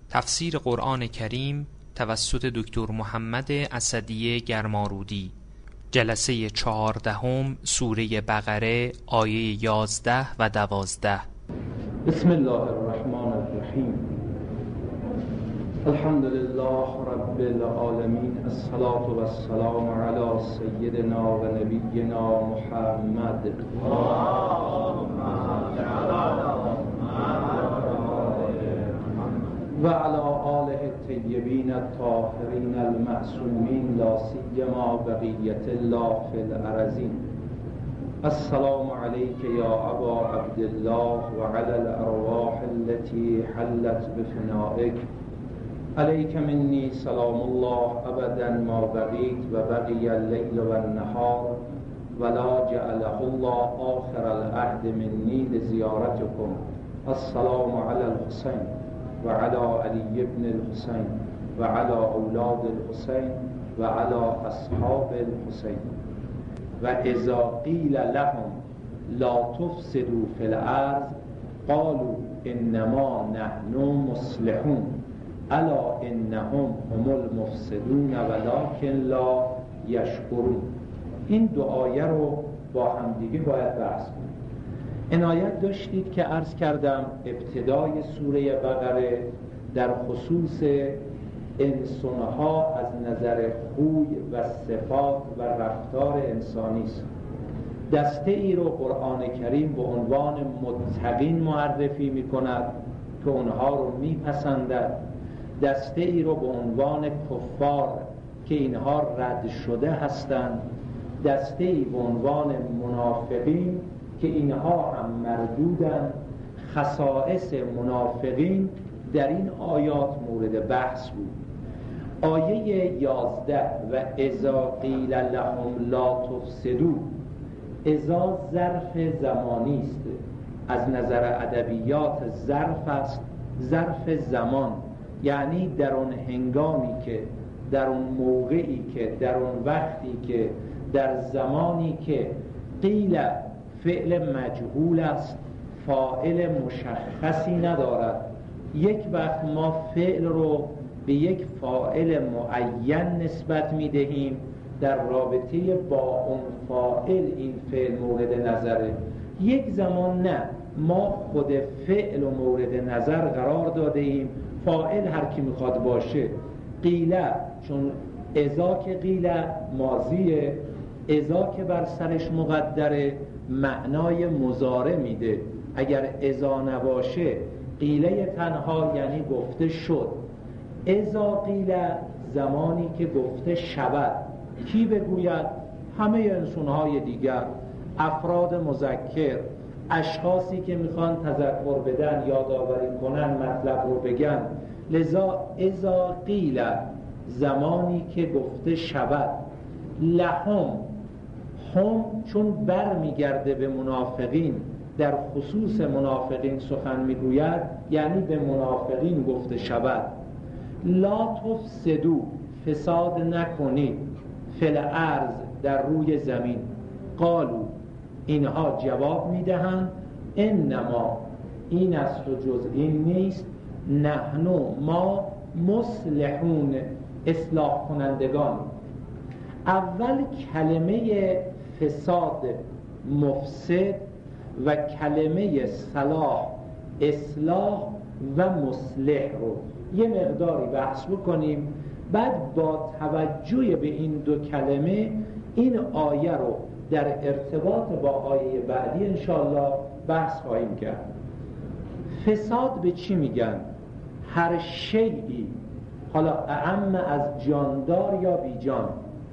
تفسیر قرآن کریم توسط دکتر محمد اسدی گرمارودی، جلسه 14 سوره بقره، آیه 11 و 12. بسم الله الرحمن الرحیم. الحمد لله رب العالمین، الصلاة و السلام علی سیدنا و نبینا محمد و علی آله الطیبین الطاهرین المعصومین، لا سیما بقیة الله فی الارضین. السلام علیک یا ابا عبدالله و علی الارواح التي حلت بفنائک. علیک منی سلام الله ابدا ما بقیت و بقی اللیل و النهار ولا جعله الله آخر العهد منی لزیارتکم. السلام علی الحسین و علی علی ابن الحسین و علی اولاد الحسین و علی اصحاب الحسین. و اذا قیل لهم لا تفسدوا فی الارض قالوا انما نحن مصلحون الا انهم هم المفسدون ولکن لا یشعرون. این دو آیه رو با هم دیگه باید بحث کنیم. عنایت داشتید که عرض کردم ابتدای سوره بقره در خصوص انسانها از نظر خوی و صفات و رفتار انسانی است. دسته ای رو قرآن کریم به عنوان متقین معرفی می کند که اونها رو می پسندد، دسته ای رو به عنوان کفار که اینها رد شده هستند، دسته ای به عنوان منافقین که اینها هم مردودند. خصائص منافقین در این آیات مورد بحث بود. آیه 11 و اذا قیل لهم لا تفسدوا، اذا ظرف زمانی است، از نظر ادبیات ظرف است، ظرف زمان، یعنی در اون هنگامی که، در اون موقعی که، در اون وقتی که، در زمانی که. قیل فعل مجهول است، فاعل مشخصی ندارد. یک وقت ما فعل رو به یک فاعل معین نسبت میدهیم، در رابطه با اون فاعل این فعل مورد نظره. یک زمان نه، ما خود فعل و مورد نظر قرار داده ایم، فاعل هر کی میخواد باشه. قیله چون اذا که قیله ماضیه، اذا که بر سرش مقدره معنای مضارع میده. اگر اذا نباشه قیله تنها یعنی گفته شد. اذا قیله زمانی که گفته شود. کی بگوید؟ همه انسانهای دیگر، افراد مذکر، اشخاصی که میخوان تذکر بدن، یادآوری کنن، مطلب رو بگن. لذا اذا قیل زمانی که گفته شود. لهم، هم چون بر میگرده به منافقین، در خصوص منافقین سخن میگوید، یعنی به منافقین گفته شود. لا تفسدوا، فساد نکنید، فی الارض، در روی زمین. قالوا، اینها جواب میدهند، انما، این است و جز این نیست، نحن، ما، مصلحون، اصلاح کنندگان. اول کلمه فساد، مفسد، و کلمه صلاح، اصلاح و مصلح رو یه مقداری بحث بکنیم. بعد با توجه به این دو کلمه این آیه رو در ارتباط با آیه بعدی انشاءالله بحث خواهیم کرد. فساد به چی میگن؟ هر شیئی، حالا اعم از جاندار یا بی جان،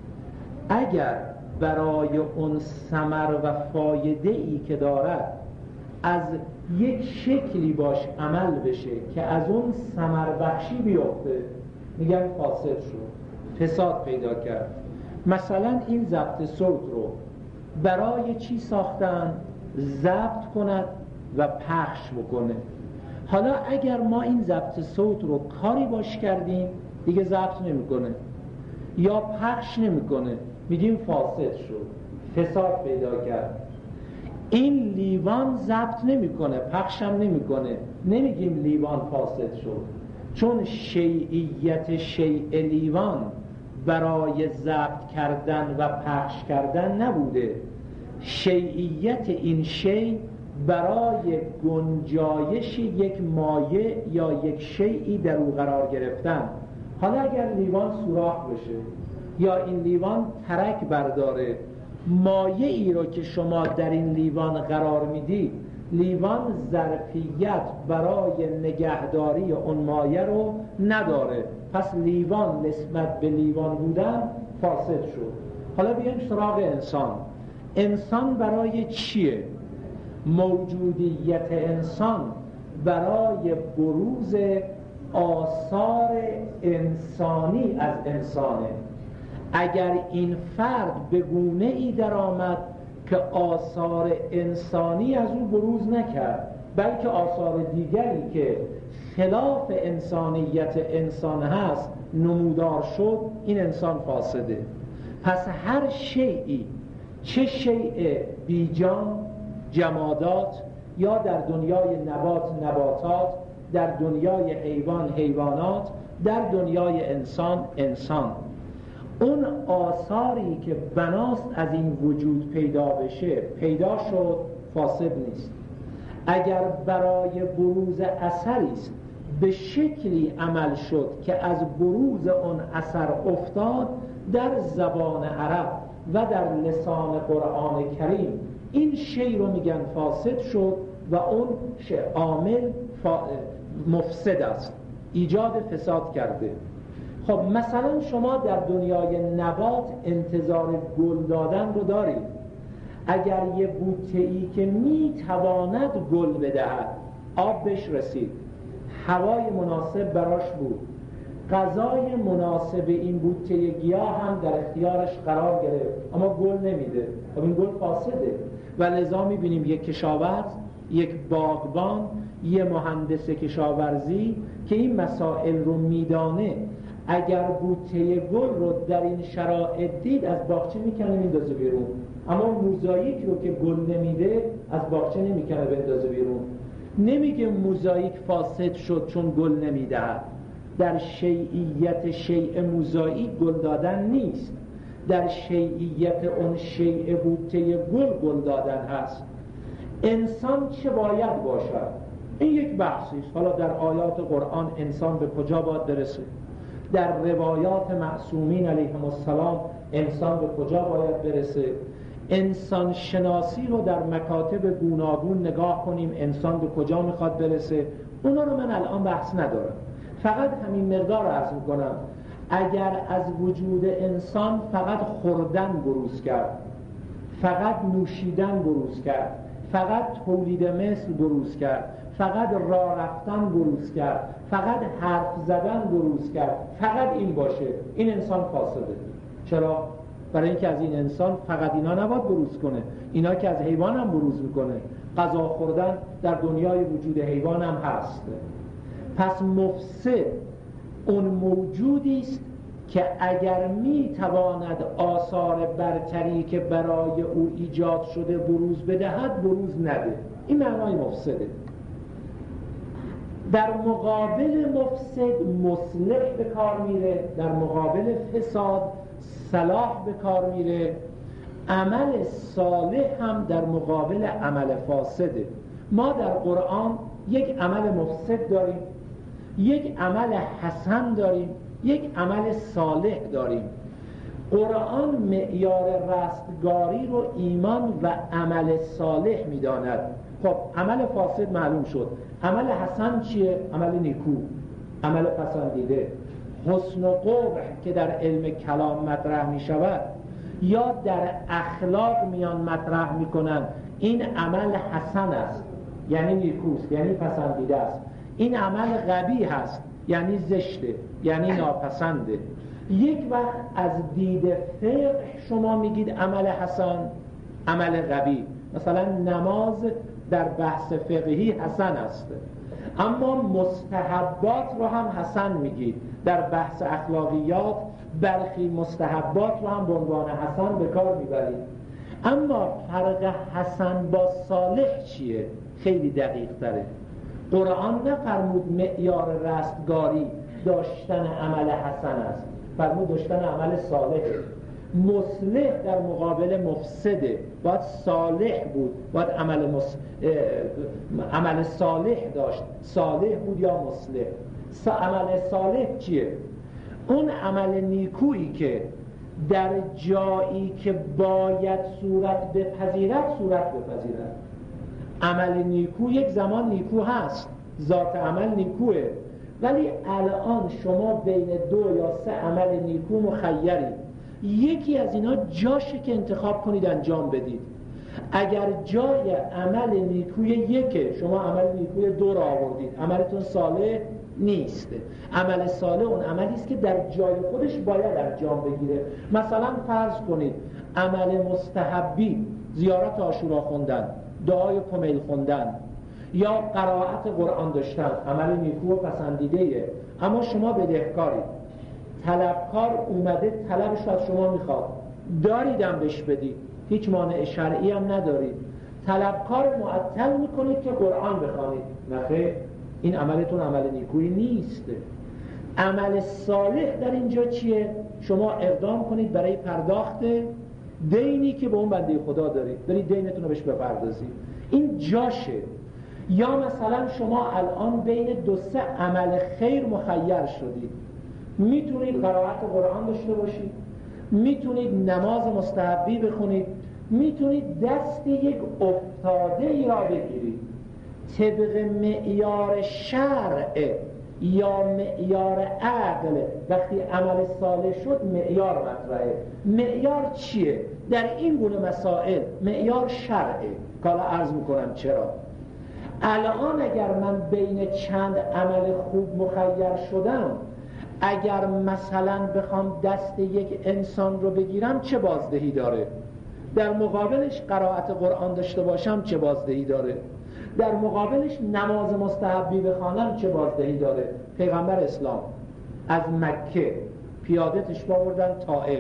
اگر برای اون ثمر و فایده ای که دارد از یک شکلی باش عمل بشه که از اون ثمر بخشی بیفته، میگن فاسد شد، فساد پیدا کرد. مثلا این ضبط صوت رو برای چی ساختن؟ ضبط کند و پخش بکنه. حالا اگر ما این ضبط صوت رو کاری باش کردیم دیگه ضبط نمیکنه یا پخش نمیکنه، میگیم فاسد شد، فساد پیدا کرد. این لیوان ضبط نمیکنه، پخشم نمیکنه، نمیگیم لیوان فاسد شد. چون شیعیت شیء لیوان برای ضبط کردن و پخش کردن نبوده، شیعیت این شیء برای گنجایش یک مایع یا یک شیئی در او قرار گرفتن. حالا اگر لیوان سوراخ بشه یا این لیوان ترک برداره، مایعی رو که شما در این لیوان قرار میدید، لیوان ظرفیت برای نگهداری اون مایع رو نداره، پس لیوان نسبت به لیوان بودن فاسد شد. حالا بیایم سراغ انسان. انسان برای چیه؟ موجودیت انسان برای بروز آثار انسانی از انسانه. اگر این فرد به گونه ای در آمد که آثار انسانی از او بروز نکرد، بلکه آثار دیگری که خلاف انسانیت انسان هست نمودار شد، این انسان فاسده. پس هر شیئی، چه شیء بیجان، جمادات، یا در دنیای نباتات، در دنیای حیوانات، در دنیای انسان، اون آثاری که بناست از این وجود پیدا بشه، پیدا شد، فاسد نیست. اگر برای بروز اثری است به شکلی عمل شد که از بروز اون اثر افتاد، در زبان عرب و در لسان قرآن کریم این شی رو میگن فاسد شد و اون عامل مفسد است، ایجاد فساد کرده. خب مثلا شما در دنیای نبات انتظار گل دادن رو دارید. اگر یه بوته‌ای که میتواند گل بدهد، آب بهش رسید، هوای مناسب براش بود، غذای مناسب این بوته گیاه هم در اختیارش قرار گرفت، اما گل نمیده، خب این گل فاسده. و لذا میبینیم یک کشاورز، یک باغبان، یه مهندس کشاورزی که این مسائل رو میدانه، اگر بوته گل رو در این شرایط دید از باغچه میکنه میندازه بیرون، اما موزاییک رو که گل نمیده از باغچه نمیکنه بندازه بیرون. نمیگه موزاییک فاسد شد چون گل نمیدهد. در شیعیت شیء موزاییک گل دادن نیست، در شیعیت اون شیء بوته گل دادن هست. انسان چه باید باشد؟ این یک بحثی است. حالا در آیات قرآن انسان به کجا باید برسه؟ در روایات معصومین علیهم السلام انسان به کجا باید برسه؟ انسان شناسی رو در مکاتب گوناگون نگاه کنیم، انسان به کجا میخواد برسه؟ اونا رو من الان بحث ندارم، فقط همین مقدار رو عرض میکنم. اگر از وجود انسان فقط خوردن بروز کرد، فقط نوشیدن بروز کرد، فقط تولید مثل بروز کرد، فقط راه رفتن بروز کرد، فقط حرف زدن بروز کرد، فقط این باشه، این انسان فاسده. چرا؟ برای اینکه از این انسان فقط اینا نباید بروز کنه، اینا که از حیوان هم بروز میکنه. غذا خوردن در دنیای وجود حیوان هم هست. پس مفسد اون موجودی است که اگر میتواند آثار برتری که برای او ایجاد شده بروز بدهد، بروز نده. این معنای مفسده. در مقابل مفسد مصلح به کار میره، در مقابل فساد صلاح به کار میره. عمل صالح هم در مقابل عمل فاسده. ما در قرآن یک عمل مفسد داریم، یک عمل حسن داریم، یک عمل صالح داریم. قرآن معیار رستگاری رو ایمان و عمل صالح میداند. خب عمل فاسد معلوم شد. عمل حسن چیه؟ عمل نیکو، عمل پسندیده. حسن و قبح که در علم کلام مطرح می شود یا در اخلاق میان مطرح می کنند، این عمل حسن است یعنی نیکوست، یعنی پسندیده است. این عمل قبیح است یعنی زشته، یعنی ناپسنده. یک وقت از دید فقه شما میگید عمل حسن، عمل قبیح. مثلا نماز در بحث فقهی حسن است، اما مستحبات رو هم حسن میگید. در بحث اخلاقیات برخی مستحبات رو هم به عنوان حسن به کار میبرید. اما فرق حسن با صالح چیه؟ خیلی دقیق تره. قرآن نفرمود معیار رستگاری داشتن عمل حسن است، فرمود داشتن عمل صالح. مصلح در مقابل مفسده، باید صالح بود، باید عمل صالح داشت، صالح بود یا مصلح. عمل صالح چیه؟ اون عمل نیکویی که در جایی که باید صورت بپذیرد صورت بپذیرد. عمل نیکو یک زمان نیکو هست، ذات عمل نیکوه، ولی الان شما بین 2 یا 3 عمل نیکو مخیرید، یکی از اینا جاشه که انتخاب کنید انجام بدید. اگر جای عمل نیکوی یکه، شما عمل نیکوی 2 را آوردید، عملتون صالح نیست. عمل صالح اون عملی است که در جای خودش باید انجام بگیره. مثلا فرض کنید عمل مستحبی، زیارت عاشورا خوندن، دعای کمیل خوندن یا قرائت قرآن داشتن، عمل نیکو و پسندیده‌ایه، اما شما بدهکارید، طلبکار اومده طلبش رو از شما میخواد، داریدم بهش بدید، هیچ مانع شرعی هم ندارید، طلبکار معطل میکنید که قرآن بخوانید، نخیر، این عملتون عمل نیکویی نیست. عمل صالح در اینجا چیه؟ شما اقدام کنید برای پرداخت دینی که به اون بنده خدا دارید، برید دینتون رو بهش بپردازید، این جاشه. یا مثلا شما الان بین 2-3 عمل خیر مخیر شدید، میتونید قرائت قرآن داشته باشید، میتونید نماز مستحبی بخونید، میتونید دست یک افتاده ای را بگیرید، طبق معیار شرع یا معیار عقل. وقتی عمل صالح شد معیار مطرحه. معیار چیه؟ در این گونه مسائل معیار شرعه. حالا عرض میکنم چرا. الان اگر من بین چند عمل خوب مخیر شدم، اگر مثلا بخوام دست یک انسان رو بگیرم چه بازدهی داره؟ در مقابلش قرائت قرآن داشته باشم چه بازدهی داره؟ در مقابلش نماز مستحبی بخوانم چه بازدهی داره؟ پیغمبر اسلام از مکه پیاده تشریف آوردن طائف،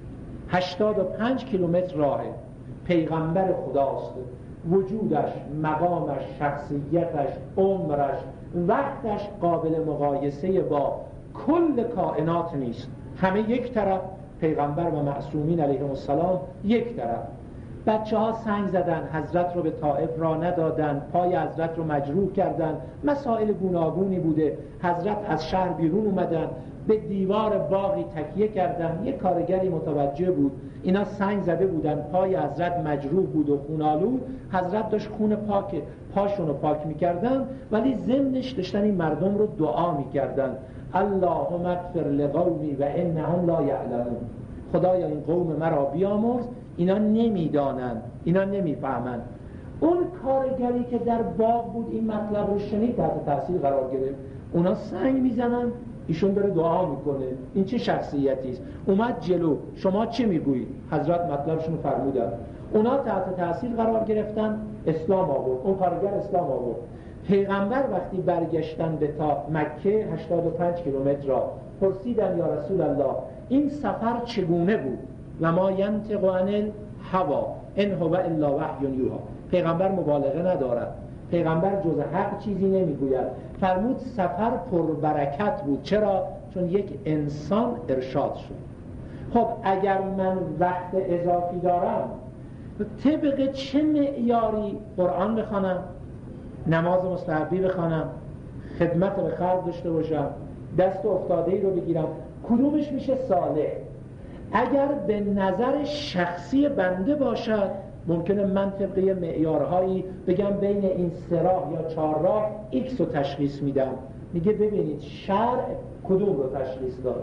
85 کیلومتر راهه، پیغمبر خداست، وجودش، مقامش، شخصیتش، عمرش، وقتش قابل مقایسه با کل کائنات نیست. همه یک طرف، پیغمبر و معصومین علیهم السلام یک طرف. بچه ها سنگ زدن، حضرت رو به طائف را ندادن، پای حضرت رو مجروح کردن، مسائل گوناگونی بوده. حضرت از شهر بیرون اومدن، به دیوار باغی تکیه کردن. یک کارگری متوجه بود اینا سنگ زده بودن، پای حضرت مجروح بود و خونالود، حضرت داشت خون پاشون رو پاک میکردن، ولی ضمنش داشتن این مردم رو دعا میکردن، اللهم اغفر لقومی و انهم لا یعلمون. خدایا این قوم مرا بیامرز، اینا نمیدانن، اینا نمیفهمن. اون کارگری که در باغ بود این مطلب رو شنید، تحت تاثیر قرار گرفت. اونا سنگ میزنن، ایشون داره دعا میکنه. این چه شخصیتی است؟ اومد جلو، شما چه میگویید؟ حضرت مطلبشون رو فرمودن. اونا تحت تاثیر قرار گرفتن، اسلام آورد. اون کارگر اسلام آورد. پیغمبر وقتی برگشتن به مکه 85 کیلومتر را، پرسیدن یا رسول الله این سفر چگونه بود؟ و ما ینطق عن الهوی ان هو الا وحی یوحی. پیغمبر مبالغه ندارد، پیغمبر جز حق چیزی نمیگوید. فرمود سفر پربرکت بود. چرا؟ چون یک انسان ارشاد شد. خب اگر من وقت اضافی دارم، طبق چه معیاری قرآن بخوانم، نماز مستحبی بخوانم، خدمت به خلق داشته باشم، دست افتاده‌ای رو بگیرم، کدومش میشه صالح؟ اگر به نظر شخصی بنده باشد، ممکنه من طبقه معیارهایی بگم بین این 3 راه یا 4 راه ایکس رو تشخیص میدم. میگه ببینید شرع کدوم رو تشخیص داد؟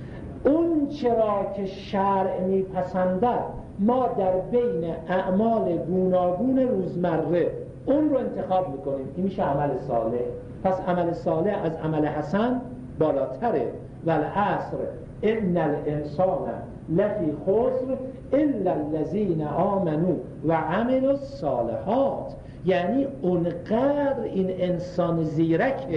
اون چرا که شرع میپسندد ما در بین اعمال گوناگون روزمره اون رو انتخاب میکنیم. این میشه عمل صالح. پس عمل صالح از عمل حسن بالاتره. والعصر ان الانسان لفی خسر الا الذین آمنوا و عملوا الصالحات. یعنی اونقدر این انسان زیرکه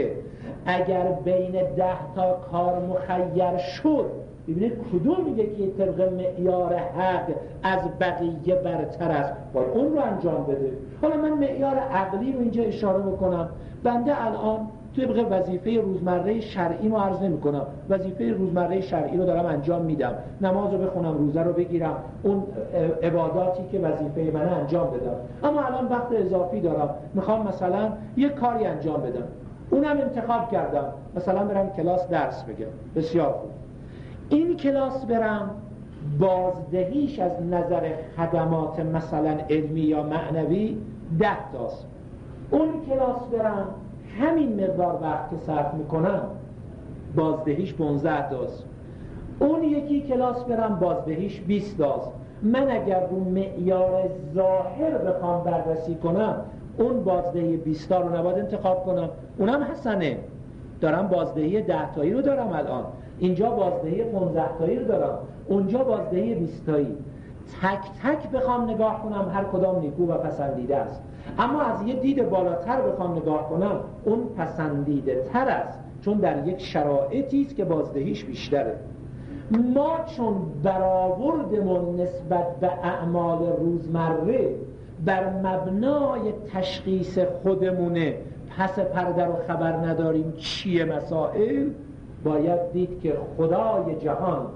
اگر بین 10 تا کار مخیر شد، ببینید کدوم یکی طبق معیار حق از بقیه برتر است، باید اون رو انجام بده. حالا من معیار عقلی رو اینجا اشاره بکنم. بنده الان طبق وظیفه روزمره شرعی رو عرض نمی کنم، وظیفه روزمره شرعی رو دارم انجام میدم، نماز رو بخونم، روزه رو بگیرم، اون عباداتی که وظیفه منه انجام بدم. اما الان وقت اضافی دارم، میخوام مثلا یک کاری انجام بدم، اونم انتخاب کردم، مثلا برم کلاس درس بگم. بسیار خوب، این کلاس برم، بازدهیش از نظر خدمات مثلا علمی یا معنوی 10 تاست. اون کلاس برم، همین مقدار وقت که صرف میکنم بازدهیش 15 تاست. اون یکی کلاس برم بازدهیش 20 تاست. من اگر رو معیار ظاهر بخوام بررسی کنم، اون بازدهی 20 تا رو نباید انتخاب کنم، اونم حسنه، دارم بازدهی 10 تایی رو دارم الان، اینجا بازدهی 15 تایی رو دارم، اونجا بازدهی 20 تایی. تک تک بخوام نگاه کنم هر کدام نیکو و پسندیده است، اما از یه دید بالاتر بخوام نگاه کنم اون پسندیده تر است، چون در یک شرایطی است که بازدهیش بیشتره. ما چون برآوردمون نسبت به اعمال روزمره بر مبنای تشخیص خودمونه، پس پرده رو خبر نداریم چیه مسائل، باید دید که خدای جهان،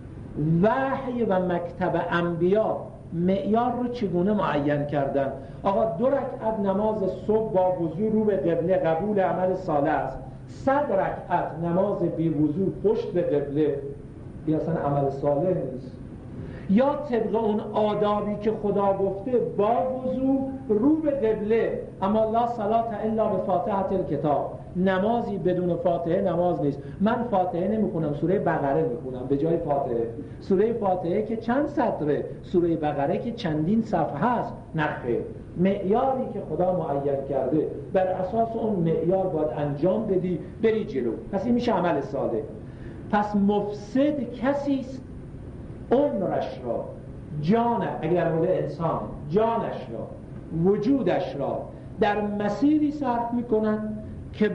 وحی و مکتب انبیا معیار رو چگونه معین کردن. آقا 2 رکعت نماز صبح با وضو رو به قبله قبول عمل صالح است، 100 رکعت نماز بی وضو پشت به قبله این اصلا عمل صالح نیست. یا طبق اون آدابی که خدا گفته با وضو رو به قبله، اما لا صلاة الا به فاتحه الکتاب، نمازی بدون فاتحه نماز نیست. من فاتحه نمیخونم، سوره بقره میخونم به جای فاتحه. سوره فاتحه که چند سطره، سوره بقره که چندین صفحه است. نخیر، معیاری که خدا معین کرده بر اساس اون معیار باید انجام بدی، بری جلو. پس این میشه عمل صالح. پس مفسد کسی است عمرش را، جانش، اگر در مورد انسان جانش را، وجودش را در مسیری صرف میکنن که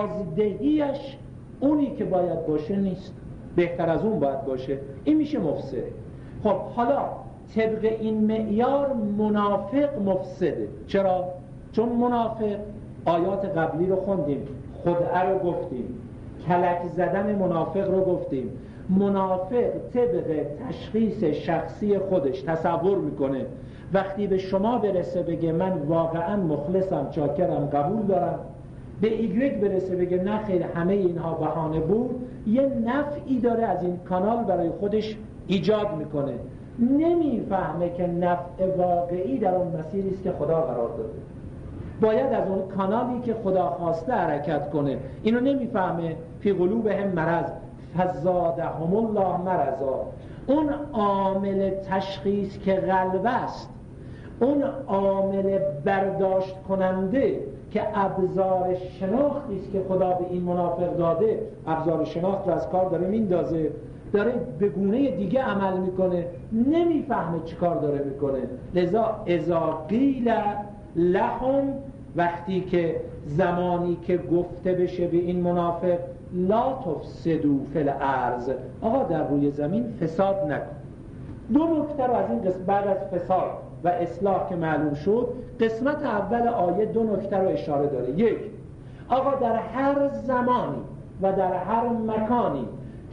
بازدهیش اونی که باید باشه نیست، بهتر از اون باید باشه. این میشه مفسد. خب حالا طبق این معیار منافق مفسده. چرا؟ چون منافق، آیات قبلی رو خوندیم، خدعه رو گفتیم، کلک زدن منافق رو گفتیم. منافق طبق تشخیص شخصی خودش تصور میکنه وقتی به شما برسه بگه من واقعا مخلصم، چاکرم، قبول دارم، به ایگرگ برسه بگه نه خیر همه اینها بهانه بود، یه نفعی داره از این کانال برای خودش ایجاد میکنه. نمیفهمه که نفع واقعی در اون مسیری است که خدا قرار داده، باید از اون کانالی که خدا خواسته حرکت کنه. اینو نمیفهمه. فی قلوبهم مرض فزادهم الله مرضا. اون عامل تشخیص که قلب است، اون عامل برداشت کننده که ابزار شناختی است که خدا به این منافق داده، ابزار شناخت رو از کار داره میندازه، داره به گونه دیگه عمل میکنه، نمیفهمه چی کار داره میکنه. لذا اذا قیل لهم، وقتی که زمانی که گفته بشه به این منافق لا تفسدوا فی الارض، آقا در روی زمین فساد نکن. 2 نکته رو از این قسمت بعد از فساد و اصلاح که معلوم شد، قسمت اول آیه 2 نکته رو اشاره داره. 1، آقا در هر زمانی و در هر مکانی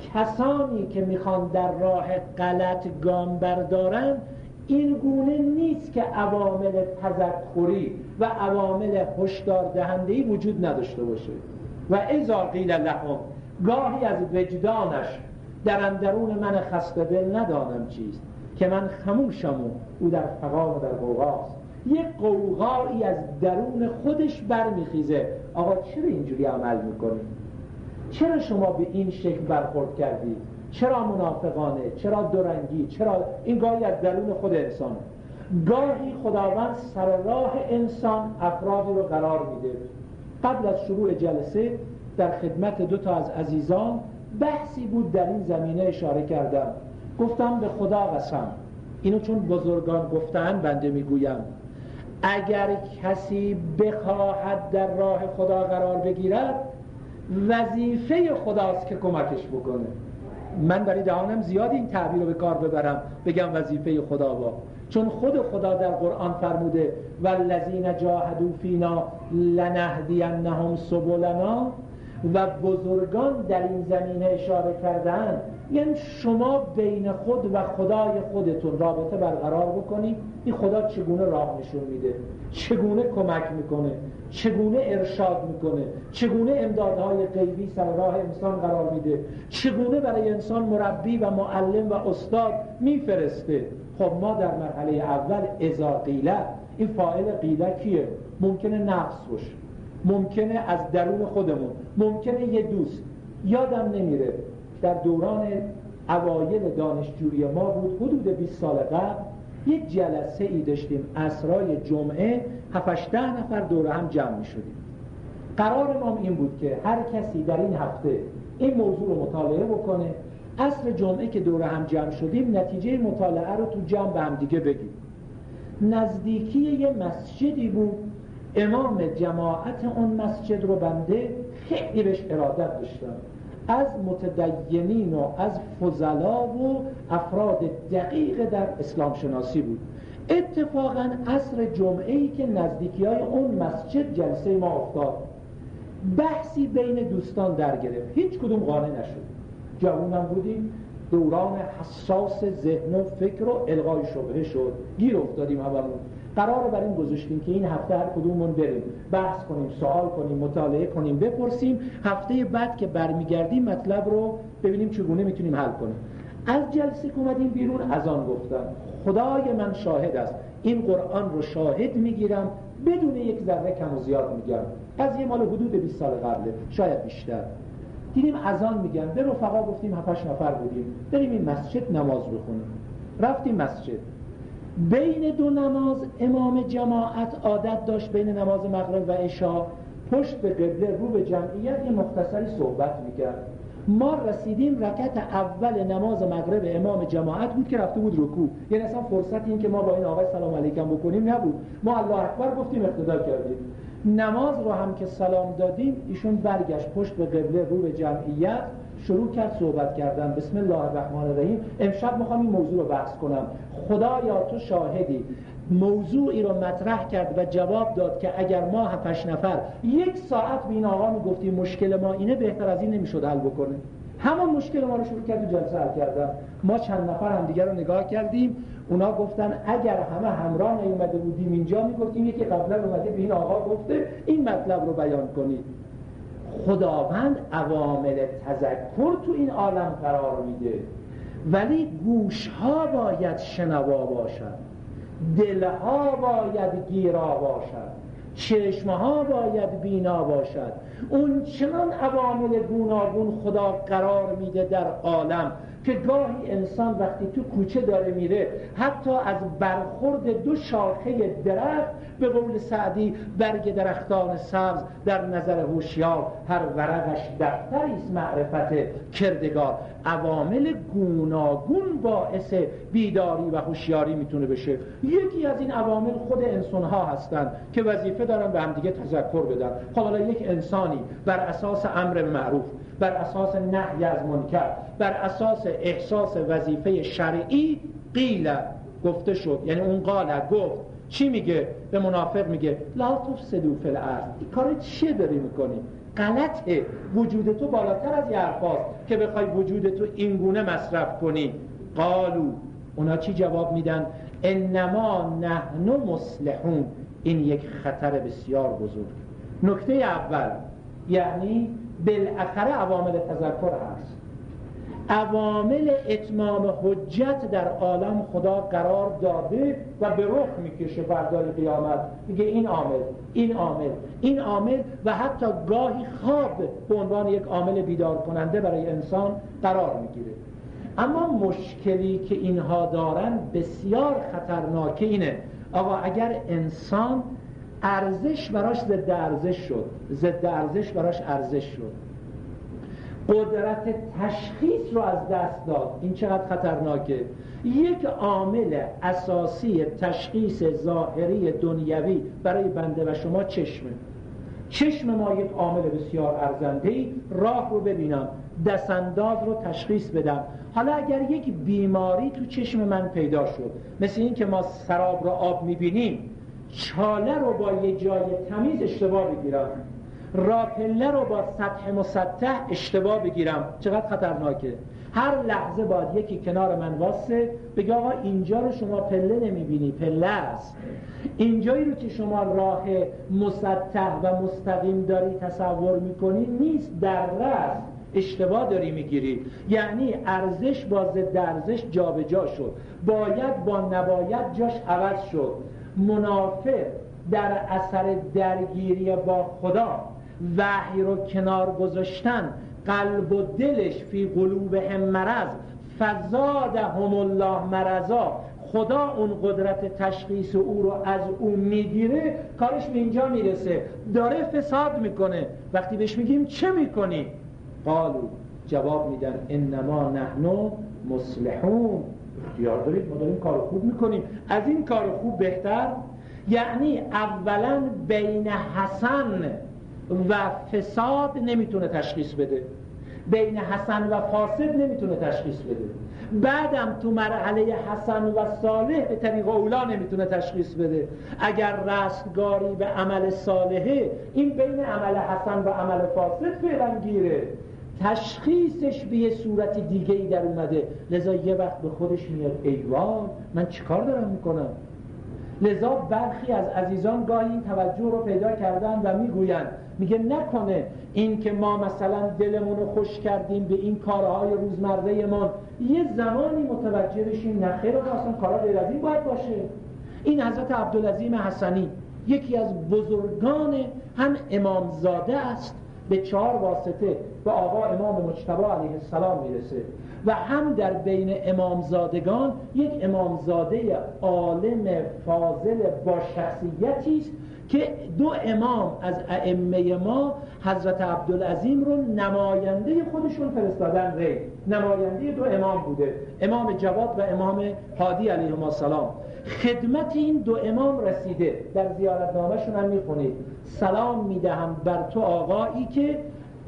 کسانی که میخوان در راه غلط گام بردارن، این گونه نیست که عوامل تذکری و عوامل هشدار دهنده‌ای وجود نداشته باشه. و اذا قیل لهم، گاهی از وجدانش در اندرون من خسته دل ندانم چیست که من خموشم و او در فغان و در غوغاست. یک غوغایی از درون خودش برمیخیزه. آقا چرا اینجوری عمل میکنی؟ چرا شما به این شکل برخورد کردید؟ چرا منافقانه؟ چرا دورنگی؟ چرا؟ این گاهی از درون خود انسان. گاهی خداوند سر راه انسان افرادی رو قرار میده. قبل از شروع جلسه در خدمت 2 تا از عزیزان بحثی بود در این زمینه اشاره کردم. گفتم به خدا قسم، اینو چون بزرگان گفتن بنده میگویم، اگر کسی بخواهد در راه خدا قرار بگیرد، وظیفه خداست که کمکش بکنه. من برای دهانم زیاد این تعبیر رو به کار ببرم بگم وظیفه خدا با، چون خود خدا در قرآن فرموده والذین جاهدوا فینا لنهدینهم سبلنا، و بزرگان در این زمینه اشاره کردن، یعنی شما بین خود و خدای خودتون رابطه برقرار بکنید. این خدا چگونه راه نشون میده، چگونه کمک میکنه، چگونه ارشاد میکنه، چگونه امدادهای غیبی سر راه انسان قرار میده، چگونه برای انسان مربی و معلم و استاد میفرسته. خب ما در مرحله اول اذا قیله، این فاعل قیله کیه؟ ممکنه نفس باشه، ممکنه از درون خودمون، ممکنه یه دوست. یادم نمیره در دوران اوایل دانشجویی ما بود، حدود 20 سال قبل، یک جلسه ای داشتیم عصرای جمعه، 7-8 نفر دور هم جمع می شدیم. قرار ما این بود که هر کسی در این هفته این موضوع رو مطالعه بکنه، عصر جمعه که دور هم جمع شدیم نتیجه مطالعه رو تو جمع به هم دیگه بگیم. نزدیکی یه مسجدی بود، امام جماعت اون مسجد رو بنده خیلی بهش ارادت داشتم، از متدینین و از فضلا و افراد دقیق در اسلام شناسی بود. اتفاقا عصر جمعه‌ای که نزدیکی های اون مسجد جلسه ما افتاد، بحثی بین دوستان در گرفت، هیچ کدوم قانع نشد. جوانم بودیم، دوران حساس ذهن و فکر و الغای شبهه شد، گیر افتادیم هممون. قرار بر این گذاشتیم که این هفته هر کدوممون بریم بحث کنیم، سوال کنیم، مطالعه کنیم، بپرسیم، هفته بعد که برمیگردیم مطلب رو ببینیم چگونه میتونیم حل کنیم. از جلسه که اومدیم بیرون از آن گفتم خدای من شاهد است، این قرآن رو شاهد میگیرم، بدون یک ذره کم و زیاد میگم، از یه مال حدود 20 سال قبله، شاید بیشتر. دیدیم از آن میگن، به رفقا گفتیم 7-8 نفر بودیم بریم این مسجد نماز بخونیم. رفتیم مسجد، بین دو نماز امام جماعت عادت داشت بین نماز مغرب و عشا پشت به قبله رو به جمعیت یه مختصری صحبت میکرد. ما رسیدیم رکعت اول نماز مغرب امام جماعت بود که رفته بود رکوع، یعنی اصلا فرصت این که ما با این آقای سلام علیکم بکنیم نبود. ما الله اکبر گفتیم اقتدا کردیم. نماز رو هم که سلام دادیم ایشون برگشت پشت به قبله رو به جمعیت شروع کرد صحبت کردن. بسم الله الرحمن الرحیم. امشب میخوام این موضوع رو بحث کنم. خدایا تو شاهدی، موضوعی رو مطرح کرد و جواب داد که اگر ما 7-8 نفر 1 ساعت به این آقا میگفتیم مشکل ما اینه، بهتر از این نمیشد حل بکنه. همون مشکل ما رو شروع کرد و جلسه حل کردن. ما چند نفر هم دیگه رو نگاه کردیم، اونا گفتن اگر همه همراه نیومده بودیم اینجا میگفتیم یکی قبلا اومده به این آقا گفته این مطلب رو بیان کنید. خداوند عوامل تذکر تو این عالم قرار میده، ولی گوشها باید شنوا باشد، دلها باید گیرا باشد، چشمها باید بینا باشد. اون چنان عوامل گوناگون خدا قرار میده در عالم که گاهی انسان وقتی تو کوچه داره میره حتی از برخورد 2 شاخه درخت، به قول سعدی برگ درختان سبز در نظر هوشیار هر ورقش دفتری است معرفت کردگار. عوامل گوناگون باعث بیداری و هوشیاری میتونه بشه. یکی از این عوامل خود انسان‌ها هستند که وظیفه دارن به هم دیگه تذکر بدن. خب حالا یک انسانی بر اساس امر معروف، بر اساس نهی از منکر، بر اساس احساس وظیفه شرعی قیل گفته شد، یعنی اون قاله گفت، چی میگه؟ به منافق میگه لا تفسدوا فی الارض. این کار چیه داری میکنی؟ غلطه. وجود تو بالاتر از یه حرفاست که بخوای وجود تو اینگونه مصرف کنی. قالو، اونا چی جواب میدن؟ انما نحن مصلحون. این یک خطر بسیار بزرگ. نکته اول، یعنی بالاخره عوامل تذکر هست، عوامل اتمام حجت در عالم خدا قرار داده و به رخ میکشه فردای قیامت. میگه این عامل، این عامل، این عامل، و حتی گاهی خواب به عنوان یک عامل بیدار کننده برای انسان قرار میگیره. اما مشکلی که اینها دارن بسیار خطرناکه اینه آقا اگر انسان ارزش براش ضد ارزش شد، ضد ارزش براش ارزش شد، قدرت تشخیص رو از دست داد، این چقدر خطرناکه. یک عامل اساسی تشخیص ظاهری دنیوی برای بنده و شما چشمه. چشم ما یک عامل بسیار ارزنده‌ای، راه رو ببینم، دستانداز رو تشخیص بدم. حالا اگر یک بیماری تو چشم من پیدا شد، مثل این که ما سراب رو آب می‌بینیم، چاله رو با یه جای تمیز اشتباه بگیرم، راپله رو با سطح مسطح اشتباه بگیرم، چقدر خطرناکه. هر لحظه باید یکی کنار من واسه بگه آقا اینجا رو شما پله نمیبینی، پله است. اینجایی رو که شما راه مسطح و مستقیم داری تصور میکنی نیست، دره است، اشتباه داری میگیری. یعنی ارزش با ضد ارزش جابجا شد، باید با نباید جاش عوض شد. منافق در اثر درگیری با خدا، وحی رو کنار گذاشتن، قلب و دلش فی قلوبهم مرض فزادهم الله مرضا، خدا اون قدرت تشخیص او رو از او میگیره، کارش به اینجا میرسه، داره فساد میکنه. وقتی بهش میگیم چه میکنی؟ قالو، جواب میدن انما نحن مصلحون، اختیار دارید، ما داریم کار خوب میکنیم. از این کار خوب بهتر؟ یعنی اولا بین حسن و فساد نمیتونه تشخیص بده، بین حسن و فاسد نمیتونه تشخیص بده، بعدم تو مرحله حسن و صالح به طریق اولا نمیتونه تشخیص بده. اگر رستگاری به عمل صالحه، این بین عمل حسن و عمل فاسد فعلا گیره، تشخیصش به یه صورت دیگه ای در اومده، لذا یه وقت به خودش میاد ای وای من چیکار دارم میکنم. لذا برخی از عزیزان گاهی این توجه رو پیدا کردن و میگویند، میگه نکنه این که ما مثلا دلمون رو خوش کردیم به این کارهای روزمره ما، یه زمانی متوجه بشیم نخیر و اصلا کارا غیر از این باید باشه. این حضرت عبدالعظیم حسنی یکی از بزرگان هم امامزاده است، به 4 واسطه به آقا امام مجتبی علیه السلام میرسه، و هم در بین امامزادگان یک امامزاده عالم فاضل با شخصیتی است که 2 امام از ائمه ما حضرت عبدالعظیم رو نماینده خودشون فرستادن ری، نماینده 2 امام بوده، امام جواد و امام هادی علیهم السلام. خدمت این 2 امام رسیده، در زیارتنامه‌شون هم میخونید سلام میدهم بر تو آقایی که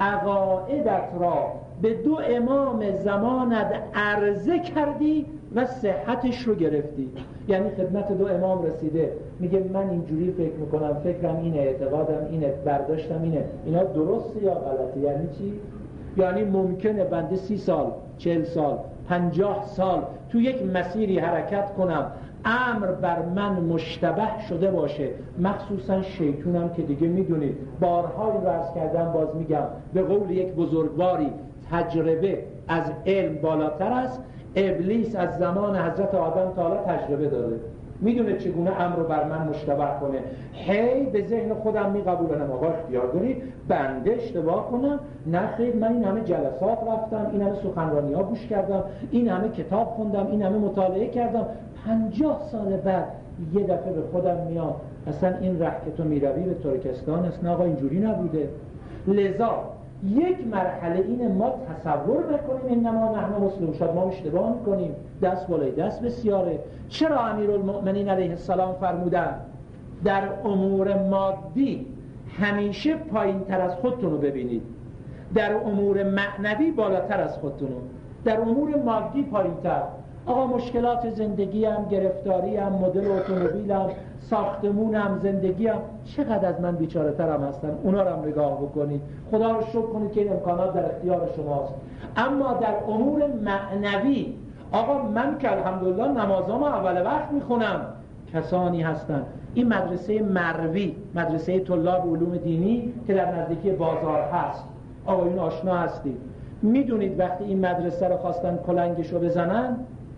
عقایدت را به 2 امام زمانت عرضه کردی و صحتش رو گرفتی. یعنی خدمت 2 امام رسیده، میگه من اینجوری فکر میکنم، فکرم اینه، اعتقادم اینه، برداشتم اینه. اینا درسته یا غلطه؟ یعنی چی؟ یعنی ممکنه بنده 30 سال، 40 سال، 50 سال تو یک مسیری حرکت کنم، امر بر من مشتبه شده باشه، مخصوصا شیطونم که دیگه میدونید بارها این رو عرض کردم، باز میگم، به قول یک بزرگواری تجربه از علم بالاتر است. ابلیس از زمان حضرت آدم تا حالا تجربه داره، میدونه چگونه امر رو بر من مشتبه کنه. هی به ذهن خودم میقبولنم آقا اختیار داری بنده اشتباه کنم، نه خیر من این همه جلسات رفتم، این همه سخنرانی ها گوش کردم، این همه کتاب خوندم، این همه مطالعه کردم، 50 سال بعد یه دفعه به خودم میام اصلا این ره که تو میروی به ترکستان است، نه آقا اینجوری نبوده. لذا یک مرحله اینه ما تصور نکنیم انما نحن مسلمون، شاید ما اشتباه میکنیم، دست بالای دست بسیاره. چرا امیرالمؤمنین علیه السلام فرمودن در امور مادی همیشه پایین تر از خودتون رو ببینید، در امور معنوی بالاتر از خودتون رو، در امور مادی پایین تر. آقا مشکلات زندگی هم، گرفتاری هم، مدل اتومبیلم، ساختمونم، زندگیم، چقدر از من بیچاره ترم هستن، اونا رو هم نگاه بکنید. خدا رو شکر کنید که این امکانات در اختیار شماست. اما در امور معنوی، آقا من که الحمدلله نمازامو اول وقت میخونم، کسانی هستن. این مدرسه مروی، مدرسه طلاب علوم دینی که در نزدیکی بازار هست، آقایون آشنا هستید، میدونید وقتی این مدرسه رو خواستن کلنگشو بزنن،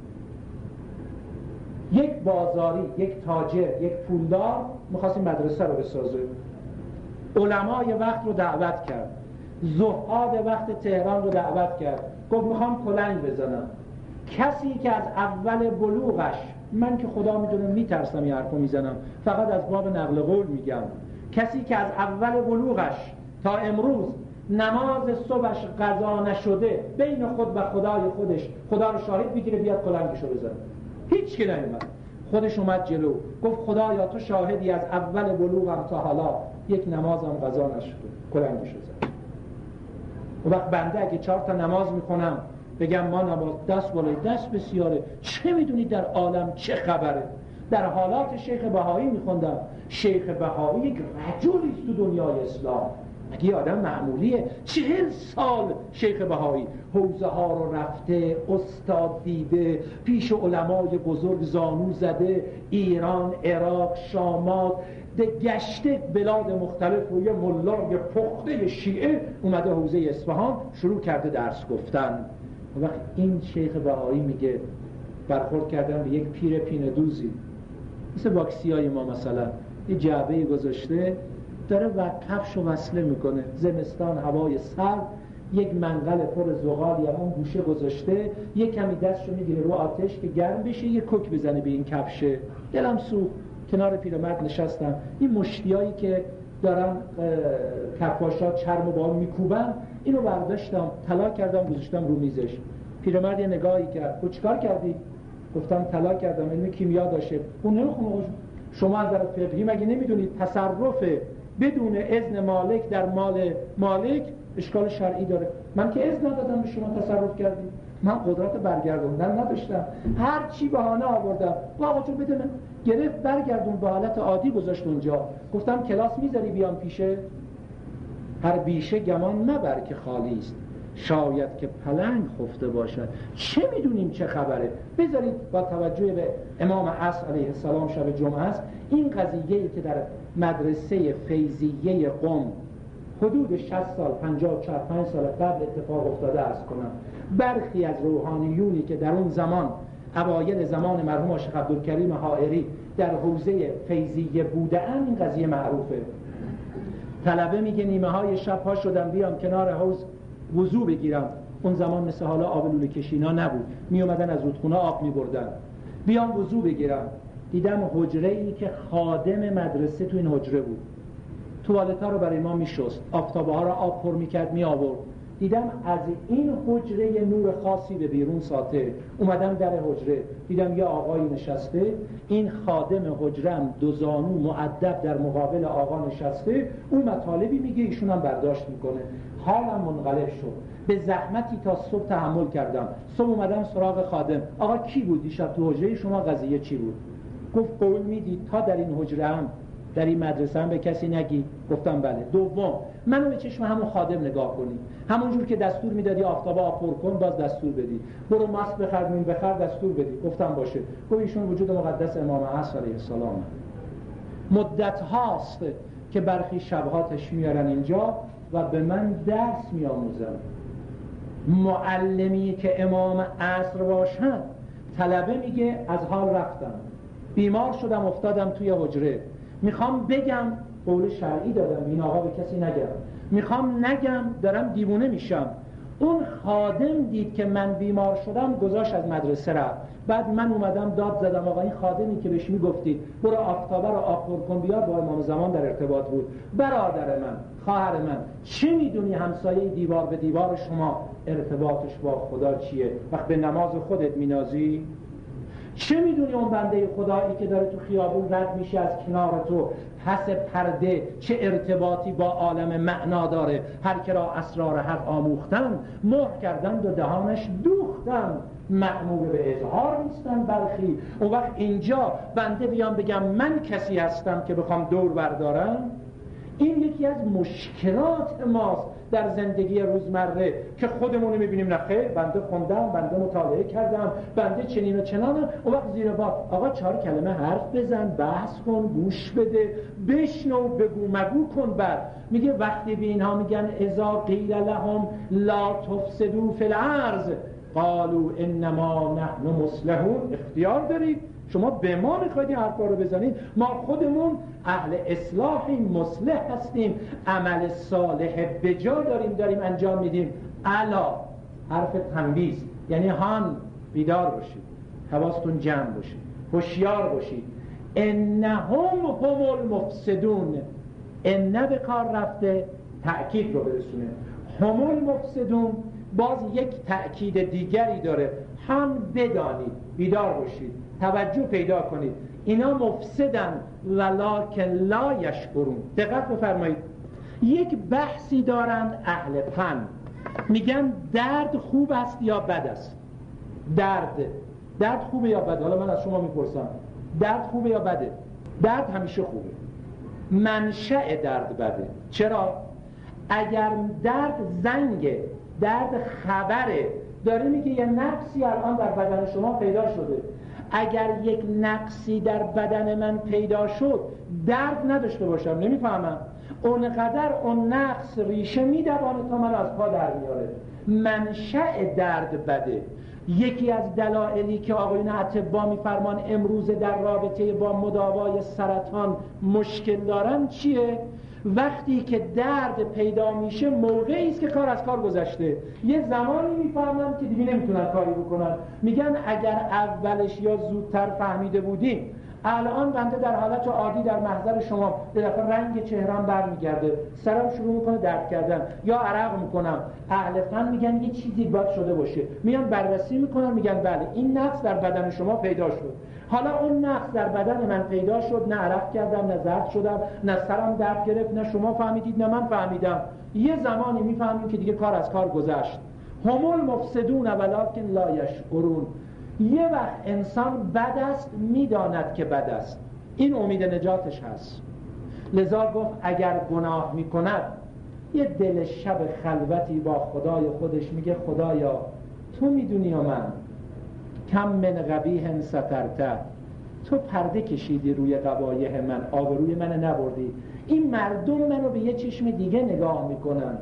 یک بازاری، یک تاجر، یک پولدار میخواست این مدرسه رو بسازه، علمای وقت رو دعوت کرد، زهاد وقت تهران رو دعوت کرد، گفت میخوام کلنگ بزنم. کسی که از اول بلوغش، من که خدا میدونه میترسم این حرفو میزنم، فقط از باب نقل قول میگم، کسی که از اول بلوغش تا امروز نماز صبحش قضا نشده، بین خود و خدای خودش خدا رو شاهد بگیره بیاد کلنگشو بزنه، هیچ که نمی‌اومد. خودش اومد جلو گفت خدایا تو شاهدی، از اول بلوغم تا حالا یک نماز هم قضا نشده، کلنگشو زد. و وقت بنده اگه 4 تا نماز میخونم بگم ما نماز دست بالای دست بسیاره، چه میدونید در عالم چه خبره؟ در حالات شیخ بهایی میخوندم، شیخ بهایی یک رجلیست تو دنیای اسلام، مگه یه آدم معمولیه؟ 40 سال شیخ بهایی حوزه ها رو رفته، استاد دیده، پیش علمای بزرگ زانو زده، ایران، عراق، شامات گشته، بلاد مختلف و یه ملای پخته شیعه اومده حوزه اصفهان شروع کرده درس گفتن. و وقت این شیخ بهایی میگه برخورد کردن به یک پیر پینه دوزی مثل واکسیای ما، مثلا یه جعبه گذاشته داره و کفش رو وصله میکنه، زمستان هوای سرد، یک منقل پر زغال یا اون گوشه گذاشته، یک کمی دستشو میگیره رو آتش که گرم بشه، یه کوک بزنه به این کفشه. دلم سوخت، کنار پیرمرد نشستم، این مشتیایی که دارن کفاشا چرم با میکوبن، اینو برداشتم طلا کردم گذاشتم رو میزش. پیرمرد یه نگاهی کرد، تو چیکار کردی؟ گفتم طلا کردم، علم کیمیا داشته. اون نمیخونه. شما از نظر فقهی مگه نمیدونید تصرف بدون اذن مالک در مال مالک اشکال شرعی داره؟ من که اذن ندادم به شما تصرف کردید، من قدرت برگردوندن نداشتم، هر چی بهانه آوردم، آقا جون بده من، گرفت برگردون به حالت عادی گذاشت اونجا. گفتم کلاس میذاری بیام پیشه؟ هر بیشه گمان مبر که خالی است، شاید که پلنگ خفته باشد. چه میدونیم چه خبره؟ بذارید با توجه به امام عصر علیه السلام شب جمعه است، این قضیه‌ای که در مدرسه فیضیه قم حدود 60 سال 55 سال قبل اتفاق افتاده است کنم، برخی از روحانیونی که در اون زمان اوایل زمان مرحوم شیخ عبدالکریم حائری در حوزه فیضیه بودن، این قضیه معروفه. طلبه میگه نیمه های شب ها شدم بیام کنار حوض وضو بگیرم، اون زمان مثل حالا آب لوله کشینا نبود، می اومدن از رودخونه آب می بردن، بیام وضو بگیرم، دیدم حجره‌ای که خادم مدرسه تو این حجره بود، توالت ها رو برای ما می شست، آفتابه ها رو آب پر می کرد می آورد. دیدم از این حجره نور خاصی به بیرون ساطع. اومدم در حجره، دیدم یه آقایی نشسته، این خادم حجرم دو زانو مؤدب در مقابل آقا نشسته، اون مطالبی میگه ایشون هم برداشت میکنه. حالم منقلب شد، به زحمتی تا صبح تحمل کردم. صبح اومدم سراغ خادم، آقا کی بود دیشب تو حجره شما، قضیه چی بود؟ گفت قول میدید تا در این حجره هم در این مدرسه هم به کسی نگی؟ گفتم بله. دوم، منو به چشم همون خادم نگاه کنی، همونجور که دستور میدادی آفتابا آب پر کن باز دستور بدی، برو ماسک بخر نون بخر دستور بدی. گفتم باشه. گفت ایشون وجود مقدس امام عصر علیه السلام مدت هاست که برخی شبهاتش میارن اینجا و به من درس میآموزن. معلمی که امام عصر باشن، طلبه میگه از حال رفتم، بیمار شدم افتادم توی حجره، میخوام بگم قول شرعی دادم این آقا به کسی نگم، میخوام نگم دارم دیوونه میشم. اون خادم دید که من بیمار شدم گذاشت از مدرسه رفت. بعد من اومدم داد زدم آقا این خادمی که بهش میگفتید برو آفتابه رو آب کن بیار، با امام زمان در ارتباط بود. برادر من، خواهر من، چه میدونی همسایه دیوار به دیوار شما ارتباطش با خدا چیه؟ وقت به نماز خودت مینازی؟ چه میدونی اون بنده خدایی که داره تو خیابون رد میشه از کنار تو پس پرده چه ارتباطی با عالم معنا داره؟ هر که را اسرار حق آموختن، مهر کردند و دهانش دوختن، مأمور به اظهار نیستن برخی. اون وقت اینجا بنده بیام بگم من کسی هستم که بخوام دور بردارم؟ این یکی از مشکلات ماست در زندگی روزمره که خودمون میبینیم نه خیر بنده خوندم، بنده مطالعه کردم، بنده چنین و چنانم. اون وقت زیر بار آقا 4 کلمه حرف بزن، بحث کن، گوش بده، بشنو، بگو مگو کن. بعد میگه وقتی به اینها میگن اذا قیل لهم لا تفسدوا فی الارض قالوا انما نحن مصلحون، اختیار دارید، شما به ما میخواید این حرفا رو بزنید، ما خودمون اهل اصلاحیم، مصلح هستیم، عمل صالح بجا داریم انجام میدیم. الا حرف تنبیه، یعنی هان بیدار باشید، حواستون جمع باشید، هوشیار باشید. انهم هم المفسدون، ان به کار رفته تأکید رو برسونه، هم المفسدون باز یک تأکید دیگری داره، هم بدانید، بیدار باشید، توجه پیدا کنید. اینا مفسدن ولکن لا یشکرون. دقت بفرمایید، یک بحثی دارند اهل فن، میگن درد خوب است یا بد است. درد خوبه یا بده؟ حالا من از شما میپرسم درد خوبه یا بده؟ درد همیشه خوبه. منشأ درد بده. چرا؟ اگر درد زنگه، درد خبره، داره میگه یه نقصی الان در بدن شما پیدا شده، اگر یک نقصی در بدن من پیدا شد درد نداشته باشم نمیفهمم، اونقدر اون نقص ریشه میدوانه تا من از پا در میاره. منشأ درد بده. یکی از دلایلی که آقایون اطباء میفرمان امروز در رابطه با مداوای سرطان مشکل دارن چیه؟ وقتی که درد پیدا میشه موقعی است که کار از کار گذشته. یه زمانی میفهمن که دیگه نمیتونن کاری بکنن، میگن اگر اولش یا زودتر فهمیده بودیم الان بنده در حالت عادی در محضر شما به دفعه رنگ چهرم برمیگرده، سرم شروع میکنه درد کردن یا عرق میکنم. اهل فن میگن یه چیزی باید شده باشه، میان بررسی میکنن میگن بله این نقص در بدن شما پیدا شد. حالا اون نقص در بدن من پیدا شد، نه عرق کردم، نه زرد شدم، نه سرم درد گرفت، نه شما فهمیدید نه من فهمیدم. یه زمانی میفهمیم که دیگه کار از کار گذشت. هم المفسدون ولکن لا یشعرون. یه وقت انسان بد است میداند که بد است، این امید نجاتش هست. لذا گفت اگر گناه میکند یه دل شب خلوتی با خدای خودش میگه خدایا تو میدونی یا من؟ کم من قبیح سترته، تو پرده کشیدی روی قبایح من، آبروی من نبردی. این مردم منو به یه چشم دیگه نگاه میکنن،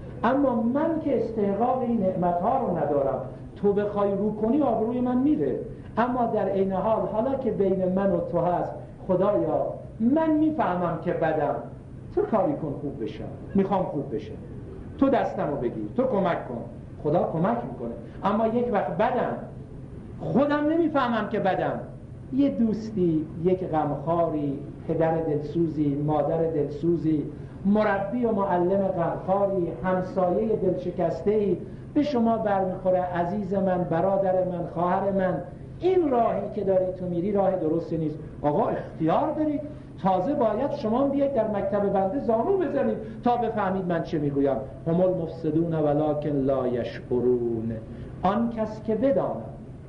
اما من که استحقاق این نعمتها رو ندارم. تو بخوای رو کنی آبروی من میره، اما در عین حال حالا که بین من و تو هست خدایا من میفهمم که بدم، تو کاری کن خوب بشم، میخوام خوب بشم، تو دستمو بگیر، تو کمک کن. خدا کمک میکنه. اما یک وقت بدم، خودم نمیفهمم که بدم، یه دوستی، یک غمخواری، پدر دلسوزی، مادر دلسوزی، مربی و معلم غمخواری، همسایه دلشکسته‌ای به شما برمیخوره عزیز من، برادر من، خواهر من، این راهی که داری تو میری راه درستی نیست. آقا اختیار دارید، تازه باید شما بیاید در مکتب بنده زانو بزنید تا بفهمید من چه میگویم. هم المفسدون ولکن لا یشعرون. آن کس که بداند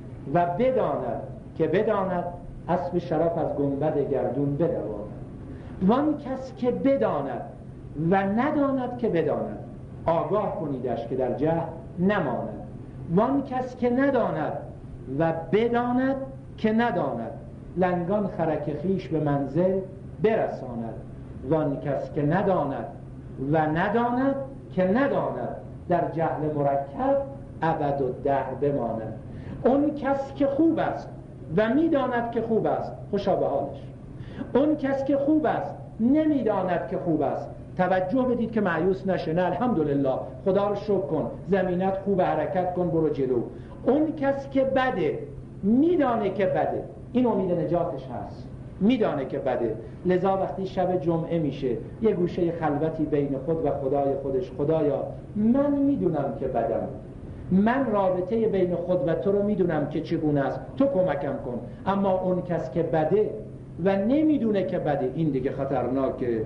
و بداند که بداند اسب شرف از گنبد گردون بدواند. وان کس که بداند و نداند که بداند، آگاه کنیدش که در جهل نماند. وان کس که نداند و بداند که نداند، لنگان خرک خیش به منزل برساند. وان کس که نداند و نداند که نداند، در جهل مرکب ابد و دهر بماند. اون کس که خوب است و میداند که خوب است، خوشا به حالش. اون کس که خوب است نمیداند که خوب است، توجه بدید که مایوس نشه، نه الحمدلله خدا رو شکر کن، زمینت خوب، حرکت کن، برو جلو. اون کس که بده میدانه که بده، این امید نجاتش هست، میدانه که بده. لذا وقتی شب جمعه میشه یه گوشه خلوتی بین خود و خدای خودش، خدایا من میدونم که بدم، من رابطه بین خود و تو رو میدونم که چگونه است، تو کمکم کن. اما اون کس که بده و نمیدونه که بده، این دیگه خطرناکه.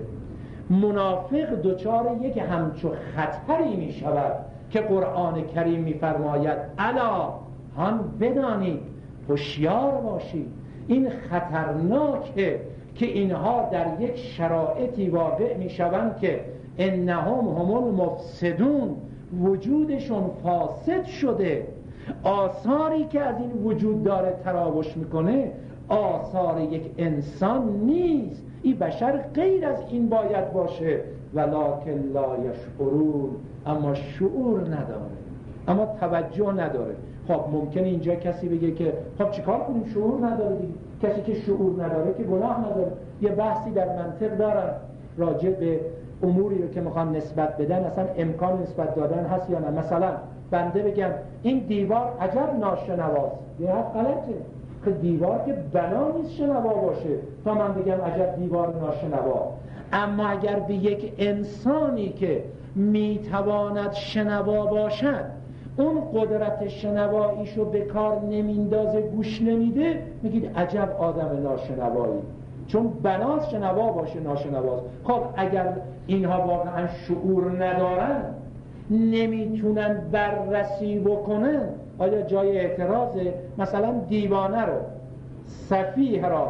منافق دچار یک همچو خطری می شود که قرآن کریم می فرماید الا هم بدانید، هوشیار باشید، این خطرناکه که اینها در یک شرایطی واقع می شوند که انهم هم المفسدون، وجودشون فاسد شده. آثاری که از این وجود داره تراوش میکنه آثار یک انسان نیست، این بشر غیر از این باید باشه. ولکن لا یشعرون، اما شعور نداره، اما توجه نداره. خب ممکنه اینجا کسی بگه که خب چیکار کنیم، شعور نداره دیگه. کسی که شعور نداره که گناه نداره. یه بحثی در منطق دارن راجع به اموری رو که میخوان نسبت بدن، اصلا امکان نسبت دادن هست یا نه. مثلا بنده بگم این دیوار عجب ناشنواست، یه حرف غلطه. که دیوار که بنا نیست شنوا باشه تا من بگم عجب دیوار ناشنوا. اما اگر به یک انسانی که میتواند شنوا باشد اون قدرت شنواییشو به کار نمیندازه، گوش نمیده، میگید عجب آدم ناشنوایی، چون بناس شنوا باشه ناشنواست. خب اگر اینها واقعا شعور ندارن، نمیتونن بررسی بکنن، آیا جای اعتراضه؟ مثلا دیوانه رو، سفیه را،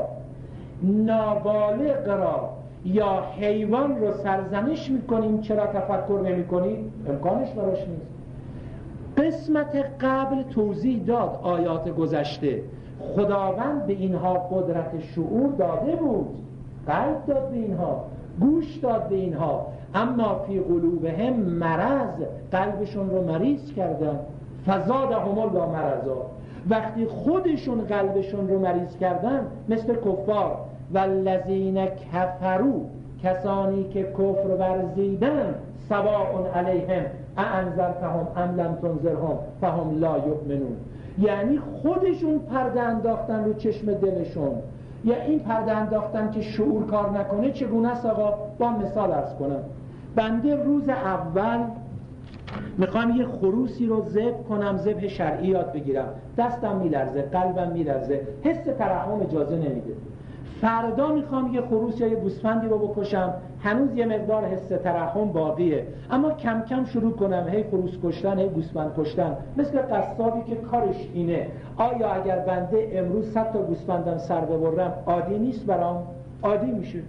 نابالغ را یا حیوان رو سرزنش میکنیم، چرا تفکر نمیکنید؟ امکانش براش نیست. قسمت قبل توضیح داد آیات گذشته، خداوند به اینها قدرت شعور داده بود، قلب داد به اینها، گوش داد به اینها، اما فی قلوبهم مرض، قلبشون رو مریض کردن، فزادهم الله مرضا. وقتی خودشون قلبشون رو مریض کردن، مثل کفار، والذین کفروا، کسانی که کفر ورزیدن، سواء علیهم اانذرتهم ام لم تنذرهم فهم لا یؤمنون. یعنی خودشون پرده انداختن رو چشم دلشون، یا این پرده انداختن که شعور کار نکنه. چگونه است آقا؟ با مثال عرض کنم. بنده روز اول میخوام یه خروسی رو ذبح کنم، ذبح شرعی یاد بگیرم، دستم میلرزه، قلبم میلرزه، حس ترحم اجازه نمیده. فردا میخوام یه خروس یا یه گوسفندی رو بکشم، هنوز یه مقدار حس ترحم باقیه، اما کم کم شروع کنم هی خروس کشتن، هی گوسفند کشتن، مثل قصابی که کارش اینه. آیا اگر بنده امروز 100 تا گوسفندم سر ببرم عادی نیست برام؟ عادی میشه.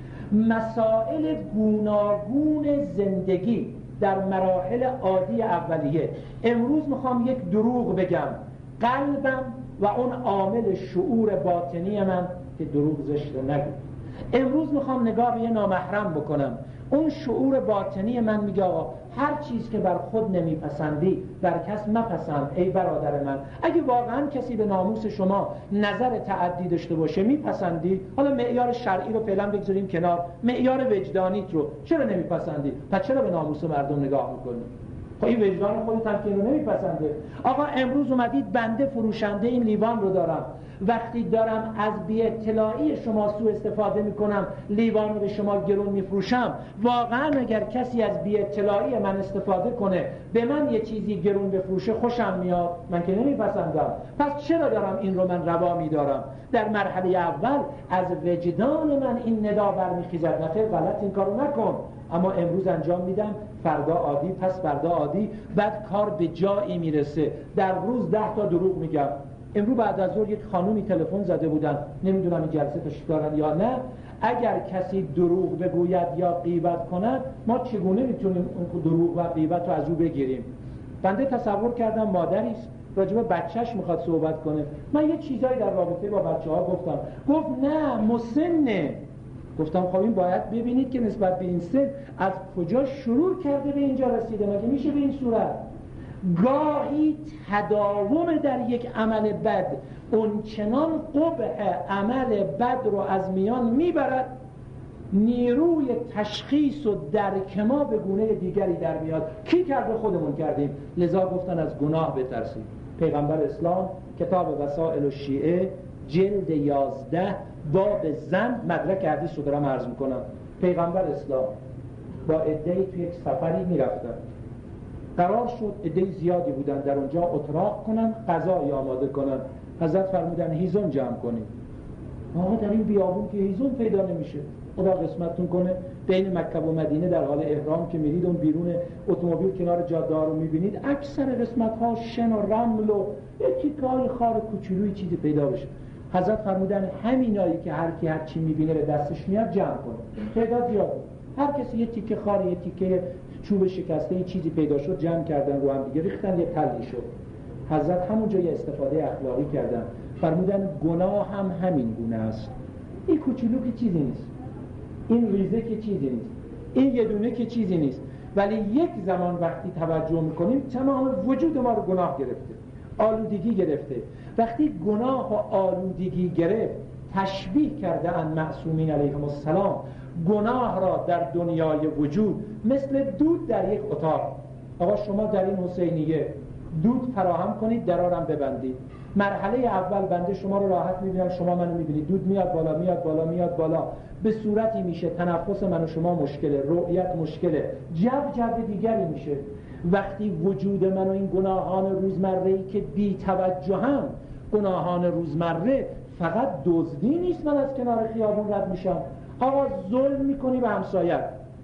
مسائل گوناگون زندگی در مراحل عادی اولیه. امروز میخوام یک دروغ بگم، قلبم و اون عامل شعور باطنی من که دروغ زشته نگو. امروز میخوام نگاه به یه نامحرم بکنم، اون شعور باطنی من میگه آقا هر چیز که بر خود نمیپسندی بر کس مپسند ای برادر من. اگه واقعا کسی به ناموس شما نظر تعدی داشته باشه میپسندی، حالا معیار شرعی رو فعلا بگذاریم کنار، معیار وجدانیت رو چرا نمیپسندی؟ پس چرا به ناموس مردم نگاه میکنی؟ خب این وجدان خودت هم که اینو نمیپسنده. آقا امروز اومدید بنده فروشنده این لیوان رو دارم، وقتی دارم از بی اطلاعی شما سوء استفاده میکنم، لیوان رو به شما گرون میفروشم، واقعا اگر کسی از بی اطلاعی من استفاده کنه به من یه چیزی گرون بفروشه خوشم میاد؟ من که نمیپسندم. پس چرا دارم این رو من روا میدارم؟ در مرحله اول از وجدان من این ندا برمیخیزد، نخیر غلط این کارو نکن، اما امروز انجام میدم، فردا عادی، پس فردا عادی، بعد کار به جایی میرسه در روز 10 تا دروغ میگم. امروز بعد از ظهر یک خانومی تلفن زده بودن، نمیدونم این جلسه تشریف دارن یا نه، اگر کسی دروغ بگوید یا غیبت کند ما چگونه میتونیم اون دروغ و غیبت رو از او بگیریم؟ بنده تصور کردم مادری است راجع به بچهش میخواد صحبت کنه، من یه چیزایی در رابطه با بچه‌ها گفتم، گفت نه مسنه. گفتم خب این باید ببینید که نسبت به این سن از کجا شروع کرده به اینجا رسیده، مگه میشه به این صورت؟ گاهی تداوم در یک عمل بد اونچنان قبح عمل بد رو از میان میبرد نیروی تشخیص و درک ما به گونه دیگری در میاد. کی کرده؟ خودمون کردیم. لذا گفتن از گناه بترسید. پیغمبر اسلام کتاب وسائل الشیعه جلد 11 باب زن مدرک حدیث رو دارم عرض میکنم. پیغمبر اسلام با عده‌ای توی یک سفری میرفتن، قرار شد عده زیادی بودن در اونجا اتراق کنن، غذای آماده کنن. حضرت فرمودن هیزم جمع کنید. آقا در این بیابون که هیزم پیدا نمیشه، خدا قسمتتون کنه بین مکه و مدینه در حال احرام که میرید اون بیرون اتومبیل کنار جاده ها رو میبینید اکثر قسمت ها شن و رمل و یکی کاری خار کوچولوی چیزی پیدا بشه. حضرت فرمودن همینایی که هر کی هر چی میبینه به دستش میاد جمع کنه. تعداد زیاد، هر کسی یه تیکه خار، یه تیکه چوب شکسته، یه چیزی پیدا شد جمع کردن رو هم دیگه ریختن، یه تلی شد. حضرت همونجا یه استفاده اخلاقی کردن، فرمودن گناه هم همین گونه است. این کوچولو که چیزی نیست، این ریزه که چیزی نیست، این یه دونه که چیزی نیست، ولی یک زمان وقتی توجه میکنیم تمام وجود ما رو گناه گرفته، آلودگی گرفته. وقتی گناه و آلودگی گرفت تشبیه کرده ان معصومین علیهم السلام گناه را در دنیای وجود مثل دود در یک اتاق. آقا شما در این حسینیه دود فراهم کنید، درارم ببندید. مرحله اول بنده شما رو راحت میبینم، شما منو میبینید، دود میاد بالا میاد بالا میاد بالا، به صورتی میشه تنفس من و شما مشکله، رؤیت مشکله، جو دیگری میشه. وقتی وجود من و این گناهان روزمره‌ای که بی توجهم، گناهان روزمره فقط دزدی نیست، من از کنار خیابون رد میشم. آقا ظلم میکنی به همسایت،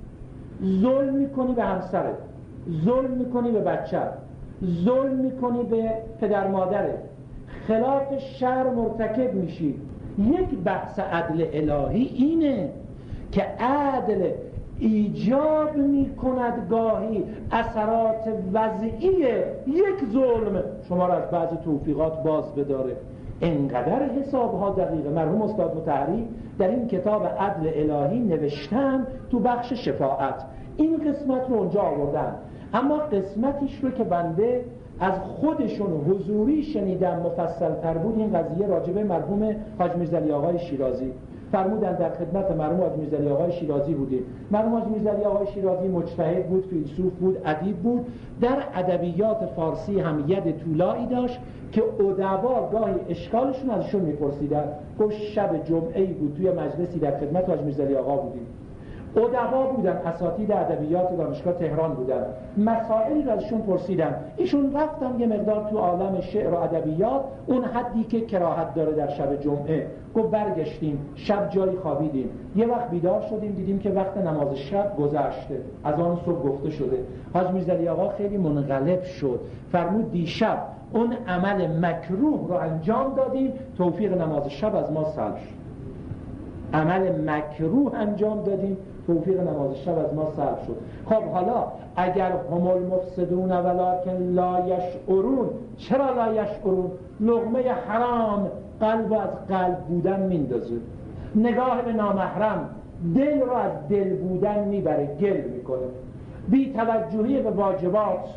ظلم میکنی به همسرت، ظلم میکنی به بچه‌ت، ظلم میکنی به پدر مادرت، خلاف شرع مرتکب میشی. یک بحث عدل الهی اینه که عدل ایجاب میکند گاهی اثرات وضعی یک ظلم شما را از بعض توفیقات باز بداره. انقدر حسابها دقیقه. مرحوم استاد مطهری در این کتاب عدل الهی نوشتن تو بخش شفاعت این قسمت رو اونجا آوردن، اما قسمتیش رو که بنده از خودشون حضوری شنیدم مفصل تر بود، این قضیه راجبه مرحوم حاج میرزا علی آقای شیرازی. فرمودن در خدمت مرحوم حاج میرزا علی آقای شیرازی بودیم. مرحوم حاج میرزا علی آقای شیرازی مجتهد بود، فیلسوف بود، ادیب بود، در ادبیات فارسی هم ید طولایی داشت که ادبا گاهی اشکالشون ازشون میپرسیدن. گفت شب جمعه‌ای بود توی مجلسی در خدمت حاج میرزا علی آقا بودیم، ادبا بودن، اساتید ادبیات دانشگاه تهران بودن، مسائلی رو ازشون پرسیدن، ایشون رفتن یه مقدار تو عالم شعر و ادبیات، اون حدی که کراهت داره در شب جمعه. گفت برگشتیم شب جایی خوابیدیم، یه وقت بیدار شدیم دیدیم که وقت نماز شب گذشته، از آن صبح گفته شده. حاج میرزا علی آقا خیلی منقلب شد، فرمود دیشب اون عمل مکروه رو انجام دادیم، توفیق نماز شب از ما سلب شد. عمل مکروه انجام دادیم، توفیق نماز شب از ما سلب شد. خب حالا اگر هم المفسدون ولکن لا یشعرون، چرا لا یشعرون؟ لقمه حرام قلب از قلب بودن میندازه، نگاه به نامحرم دل رو از دل بودن میبره، گل میکنه، بی توجهی به واجبات،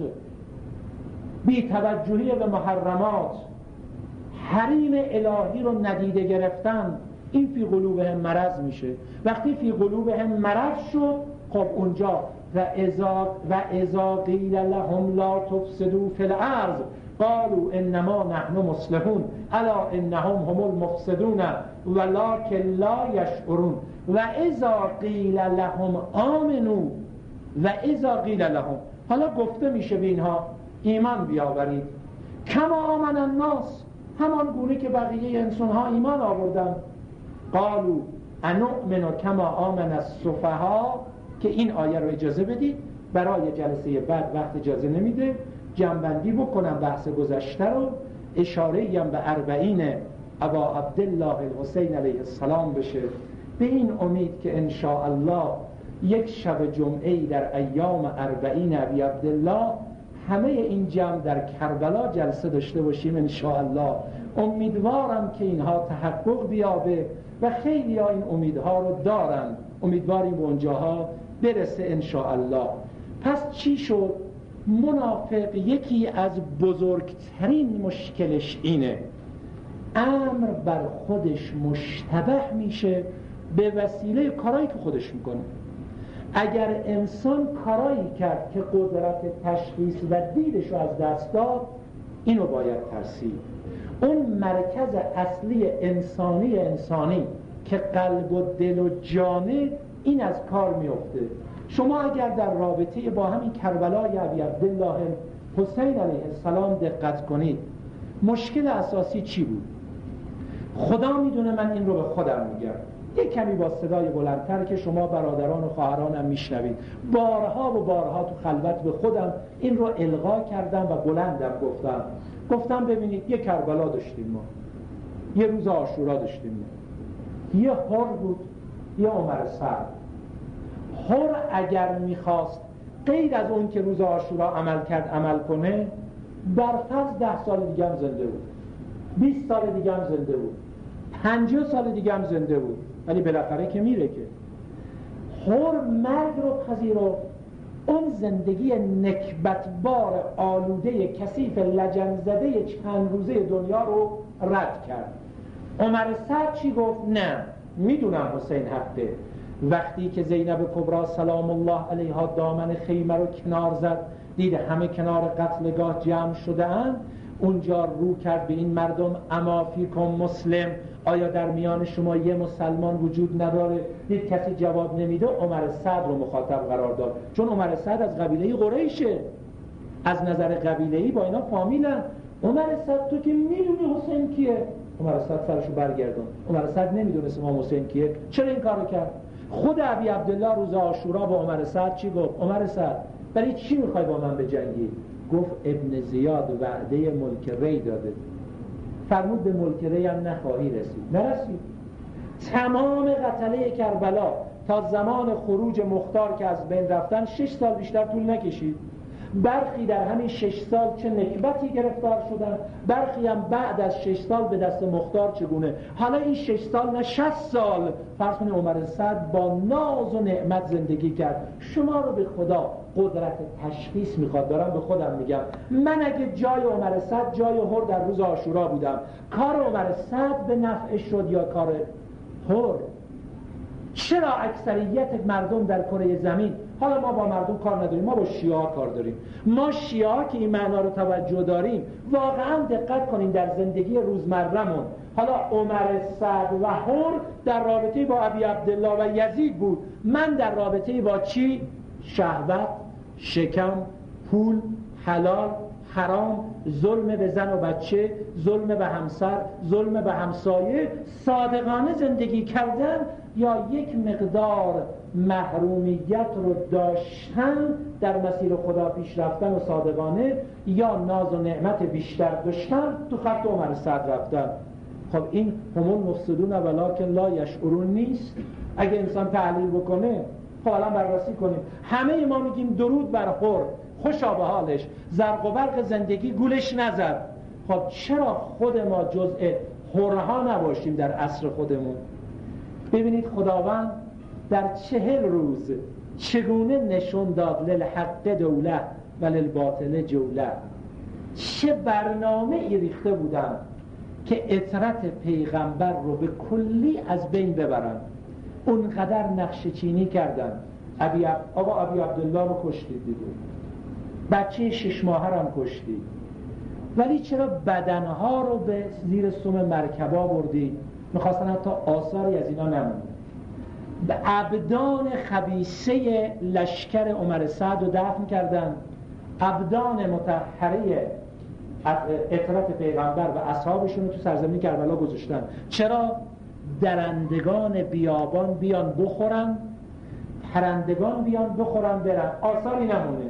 بی توجهی به محرمات، حریم الهی رو ندیده گرفتن، این فی قلوبهم مرض میشه. وقتی فی قلوبهم مرض شد، خب اونجا و اذا قیل لهم لا تفسدوا فی الارض قالوا انما نحن مصلحون الا انهم هم المفسدون ولکن لا یشعرون. و اذا قیل لهم آمنوا، و اذا قیل لهم، حالا گفته میشه به اینها ایمان بیاورید، کما آمن الناس، همان گونه که بقیه انسان ها ایمان آوردن. قالوا انؤمن کما آمن السفها، که این آیه رو اجازه بدید برای جلسه بعد، وقت اجازه نمیده، جنبندی بکنم بحث گذشته رو، اشاره‌ای هم به اربعین ابا عبدالله الحسین علیه السلام بشه، به این امید که ان شاء الله یک شب جمعه‌ای در ایام اربعین ابی عبدالله همه این جمع در کربلا جلسه داشته باشیم ان شاء الله. امیدوارم که اینها تحقق بیابه و خیلی ها این امیدها رو دارن، امیدواریم به اونجاها برسه ان شاء الله. پس چی شد؟ منافق یکی از بزرگترین مشکلش اینه، امر بر خودش مشتبه میشه به وسیله کارایی که خودش میکنه. اگر انسان کارایی کرد که قدرت تشخیص و دیدش رو از دست داد، اینو باید ترسید. اون مرکز اصلی انسانی که قلب و دل و جانه، این از کار میفته. شما اگر در رابطه با همین کربلای ابی عبدالله حسین علیه السلام دقت کنید، مشکل اساسی چی بود؟ خدا میدونه، من این رو به خودم میگم، یک کمی با صدای بلندتر که شما برادران و خواهرانم میشنوید، بارها و بارها تو خلوت به خودم این رو القا کردم و بلندم گفتم ببینید یک کربلا داشتیم ما، یه روز عاشورا داشتیم ما، یه حر بود یه عمر سعد. حر اگر میخواست غیر از اون که روز عاشورا عمل کرد عمل کنه، برفرض 10 سال دیگه هم زنده بود، 20 سال دیگه هم زنده بود، 50 سال دیگه هم زنده بود، ولی بالاخره که میره که حر مرگ رو پذیرفت، اون زندگی نکبتبار آلوده کثیف لجنزده چند روزه دنیا رو رد کرد. عمر سعد چی گفت؟ نه میدونم حسین حقه. وقتی که زینب کبرا سلام الله علیها دامن خیمه رو کنار زد، دید همه کنار قتلگاه جمع شده اند، اونجا رو کرد به این مردم، اما فیکم مسلم، آیا در میان شما یه مسلمان وجود نداره؟ دید کسی جواب نمیده، عمر سعد رو مخاطب قرار داد، چون عمر سعد از قبیله قریشه، از نظر قبیله‌ای با اینا فامیلن. عمر صد تو که میدونی حسین کیه؟ عمر صد سرشو برگردون. عمر صد نمیدونست امام حسین کیه، چرا این کارو کرد؟ خود ابی عبدالله روز عاشورا با عمر صد چی گفت؟ عمر صد برای چی میخوای با من بجنگی؟ گفت ابن زیاد وعده ملک ری داده، فرمود به ملک ری هم نخواهی رسید. نرسید. تمام قتله کربلا تا زمان خروج مختار که از بین رفتن 6 سال بیشتر طول نکشید. برخی در همین 6 سال چه نکبتی گرفتار شدن، برخی هم بعد از 6 سال به دست مختار چگونه. حالا این 6 سال نه 60 سال فرض کنید عمر صد با ناز و نعمت زندگی کرد. شما رو به خدا قدرت تشخیص میخواد، دارم به خودم میگم، من اگه جای عمر صد جای هر در روز عاشورا بودم، کار عمر صد به نفع شد یا کار هر؟ چرا اکثریت مردم در کره زمین، حالا ما با مردم کار نداریم، ما با شیعه کار داریم، ما شیعه که این معنا رو توجه داریم واقعا دقت کنیم در زندگی روزمره‌مون. حالا عمر سعد و هر در رابطه با ابی عبدالله و یزید بود، من در رابطه با چی؟ شهوت، شکم، پول، حلال، حرام، ظلم به زن و بچه، ظلم به همسر، ظلم به همسایه، صادقانه زندگی کردن یا یک مقدار محرومیت رو داشتن در مسیر خدا پیش رفتن و صادقانه، یا ناز و نعمت بیشتر داشتن تو خط عمر سعد رفتن. خب این همون مفسدون ولکن لا یشعرون نیست؟ اگه انسان تحلیل بکنه، خب الان بررسی کنیم، همه ما میگیم درود بر هر، خوشا به حالش، زرق و برق زندگی گولش نزد. خب چرا خود ما جزء هرها نباشیم در عصر خودمون؟ ببینید خداوند در 40 روز چگونه نشون داد للحق دوله و للباطل جوله. چه برنامه ای ریخته بودن که عطرت پیغمبر رو به کلی از بین ببرن. اونقدر نقشه چینی کردن. آقا ابی عبدالله رو کشتید دیگه، بچه 6 ماهه هم کشتید، ولی چرا بدنها رو به زیر سم مرکبا بردید؟ میخواستن حتی آثاری از اینا نمونه. به ابدان خبیثه لشکر عمر سعد رو دفن کردن، ابدان مطهره عطرت پیغمبر و اصحابشون رو تو سرزمین کربلا گذاشتن. چرا؟ درندگان بیابان بیان بخورن، پرندگان بیان بخورن برن، آثاری نمونه.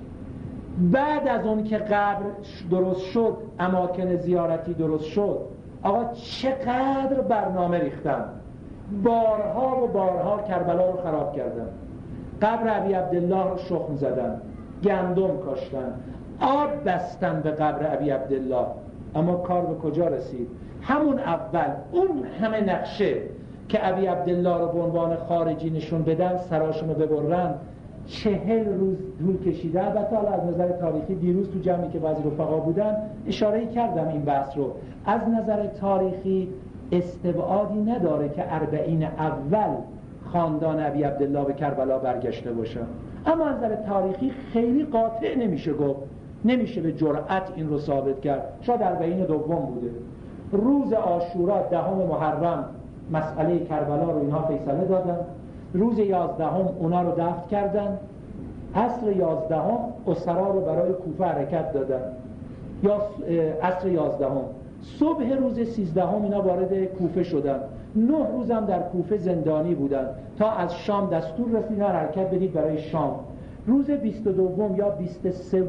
بعد از اون که قبر درست شد، اماکن زیارتی درست شد، آقا چقدر برنامه ریختن، بارها و بارها کربلا رو خراب کردن، قبر ابی عبدالله رو شخم زدن، گندم کاشتن، آب بستن به قبر ابی عبدالله. اما کار به کجا رسید؟ همون اول اون همه نقشه که ابی عبدالله رو به عنوان خارجی نشون بدن، سراشون رو ببرن، 40 روز طول کشیده. البته حالا از نظر تاریخی دیروز تو جمعی که بعضی رفقا بودن اشاره کردم این بحث رو، از نظر تاریخی استبعادی نداره که 40 اول خاندان ابی عبدالله به کربلا برگشته باشه، اما از نظر تاریخی خیلی قاطع نمیشه گفت، نمیشه به جرأت این رو ثابت کرد. شاید 40 دوم بوده. روز عاشورا 10 محرم مسئله کربلا رو اینها فیصله دادن، روز 11 اونا رو دفن کردن، عصر 11 اسرا رو برای کوفه حرکت دادن، یا عصر 11 صبح روز 13 اینا وارد کوفه شدن، 9 روزم در کوفه زندانی بودن تا از شام دستور رسید حرکت بدید برای شام. روز 22 یا 23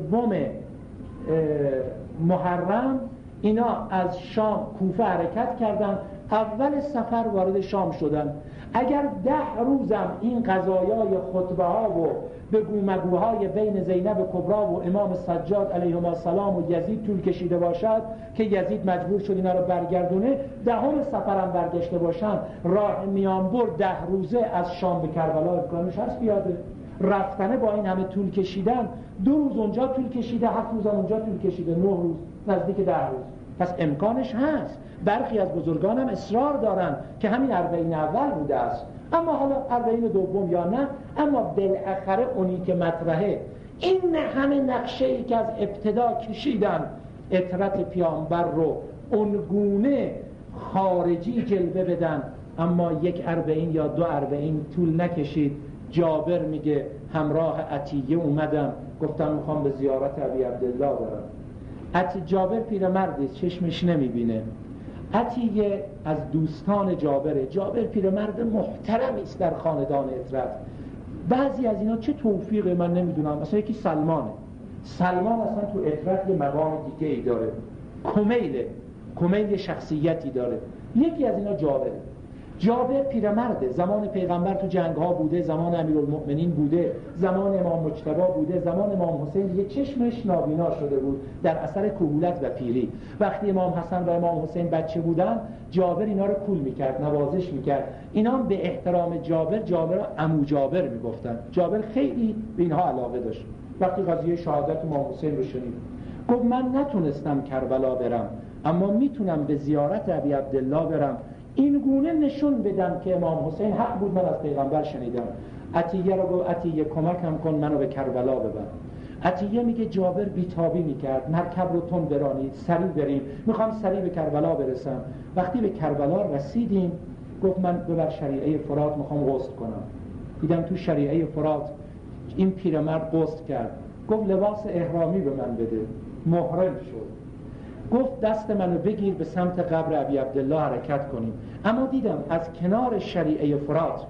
محرم اینا از شام کوفه حرکت کردن، اول سفر وارد شام شدن. اگر 10 روزم این قضایای خطبه ها و بگو مگوهای بین زینب کبرا و امام سجاد علیهما السلام و یزید طول کشیده باشد که یزید مجبور شد اینا رو برگردونه، 10 سفرم برگشته باشن، راه میانبر 10 روزه از شام به کربلا امکانش هست بیاده. رفتنه با این همه طول کشیدن، 2 روز اونجا طول کشیده، 7 روز اونجا طول کشیده، 9 روز، نزدیک 10 روز. پس امکانش هست. برخی از بزرگان هم اصرار دارن که همین 40 اول بوده است، اما حالا 40 دوم یا نه، اما بالاخره اونی که مطرحه این همه نقشه ای که از ابتدا کشیدن عطرت پیامبر رو اونگونه خارجی جلوه بدن، اما 1 40 یا 2 40 طول نکشید جابر میگه همراه عطیه اومدم، گفتم میخوام به زیارت ابی عبدالله برم. جابر پیرمردی چشمش نمیبینه. عطیه از دوستان جابره. جابر پیرمرد محترمی است در خاندان اطرت. بعضی از اینا چه توفیقه من نمیدونم، مثلا یکی سلمان اصلا تو اطرت یه مقام دیگه ای داره، کمیل شخصیتی داره. یکی از اینا جابر پیرمرده، زمان پیغمبر تو جنگ ها بوده، زمان امیرالمؤمنین بوده، زمان امام مجتبی بوده، زمان امام حسین یه چشمش نابینا شده بود در اثر کهولت و پیری. وقتی امام حسن و امام حسین بچه بودن، جابر اینا رو کول میکرد، نوازش میکرد. اینا هم به احترام جابر رو عمو جابر میگفتن. جابر خیلی به اینها علاقه داشت. وقتی قضیه شهادت امام حسین رو شنید، گفت من نتونستم کربلا برم، اما میتونم به زیارت ابی عبدالله برم، این گونه نشون بدم که امام حسین حق بود، من از پیغمبر شنیدم. عطیه رو گفت عطیه کمکم کن منو به کربلا ببر. عطیه میگه جابر بیتابی میکرد، مرکب رو تون برانید، سریع بریم، میخوام سریع به کربلا برسم. وقتی به کربلا رسیدیم گفت من ببر شریعه فرات، میخوام غسل کنم. دیدم تو شریعه فرات این پیرمرد غسل کرد. گفت لباس احرامی به من بده، محرم شد. گفت دست منو بگیر به سمت قبر ابی عبدالله حرکت کنیم. اما دیدم از کنار شریعه فرات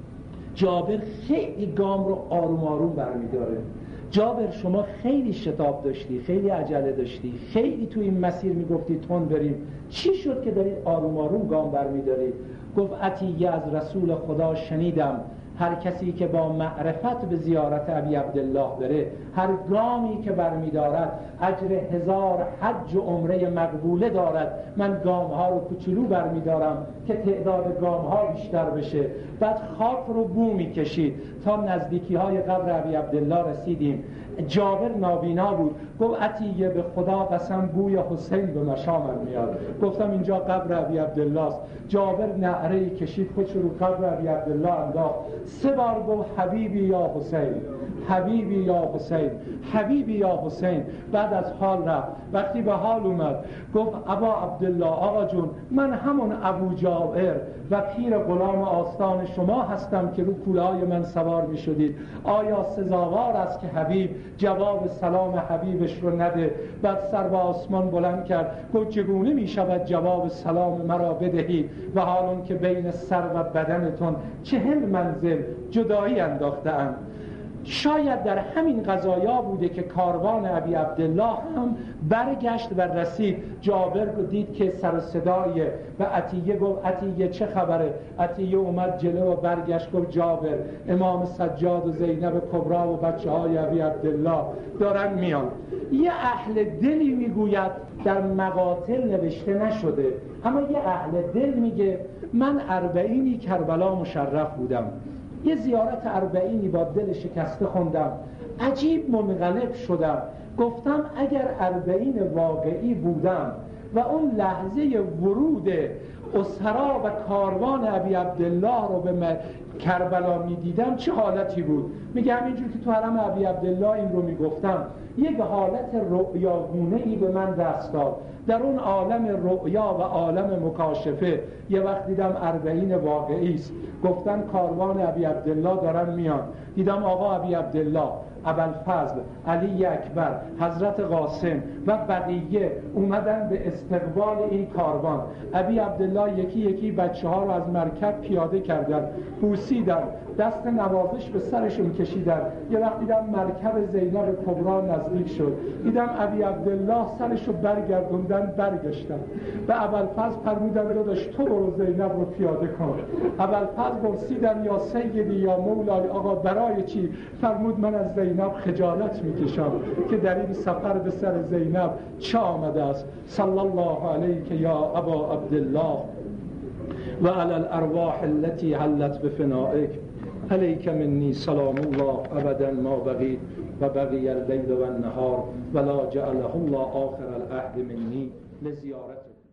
جابر خیلی گام رو آروم آروم برمیداره. جابر شما خیلی شتاب داشتی، خیلی عجله داشتی، خیلی تو این مسیر میگفتی تون بریم، چی شد که دارید آروم آروم گام برمیدارید؟ گفت عطیه از رسول خدا شنیدم هر کسی که با معرفت به زیارت ابی عبدالله بره، هر گامی که برمیدارد اجر 1000 حج و عمره مقبوله دارد. من گامها رو کوچولو برمیدارم که تعداد گامها بیشتر بشه. بعد خاک رو بو میکشید تا نزدیکی های قبر ابی عبدالله رسیدیم. جابر نابینا بود. گفت عطیه به خدا قسم بوی حسین به مشامم میاد. گفتم اینجا قبر ابی عبدالله است. جابر نعره کشید، خودش رو قبر ابی عبدالله انداخت. 3 بار گفت حبیبی یا حسین، حبیبی یا حسین، حبیبی یا حسین. بعد از حال رفت. وقتی به حال اومد گفت ابا عبدالله، آقا جون من همون ابو جابر و پیر غلام آستان شما هستم که رو کوله‌های من سوار می شدید. آیا سزاوار است که حبیب جواب سلام حبیبش رو نده؟ بعد سر به آسمان بلند کرد گفت چگونه می شود جواب سلام مرا بدهید و حالون که بین سر و بدنتون 40 منزل جدایی انداخته‌ام. شاید در همین قضایا بوده که کاروان ابی عبدالله هم برگشت و رسید. جابر دید که سر صدایه و عطیه گفت عطیه چه خبره؟ عطیه اومد جلو و برگشت گفت جابر، امام سجاد و زینب کبرا و بچه های ابی عبدالله دارن میان. یه اهل دلی میگوید در مقاتل نوشته نشده، اما یه اهل دل میگه من 40 کربلا مشرف بودم، یه زیارت 40 با دل شکسته خوندم، عجیب منقلب شدم. گفتم اگر 40 واقعی بودم و اون لحظه ورود اسرا و کاروان ابی عبدالله رو به کربلا میدیدم چه حالتی بود؟ میگه همینجور که تو حرم ابی عبدالله این رو میگفتم، یک حالت رؤیاگونه‌ای به من دست داد. در اون عالم رؤیا و عالم مکاشفه یه وقت دیدم 40 واقعی است. گفتن کاروان ابی عبدالله دارن میان. دیدم آقا ابی عبدالله، ابوالفضل، علی اکبر، حضرت قاسم و بقیه اومدن به استقبال این کاروان. ابی عبدالله یکی یکی بچه ها رو از مرکب پیاده کردن، بوسیدن، دست نوازش به سرشون کشیدن. یه وقت دیدم مرکب زینب کبرا نزدیک شد، دیدم ابی عبدالله سرشو برگردوندن، برگشتن به ابوالفضل فرمودن داداش تو برو زینب رو پیاده کن. ابوالفضل پرسیدن یا سیدی یا مولای، آقا برای چی؟ فرمود من از زینب خجالت میکشم که در این سفر به سر زینب چه آمده است. صلی الله علیک یا ابا عبدالله و علی الارواح التي حلت بفنائک، علیک منی سلام الله ابدا ما بقیت و بقی اللیل و النهار ولا جعله الله آخر العهد منی لزیارتک.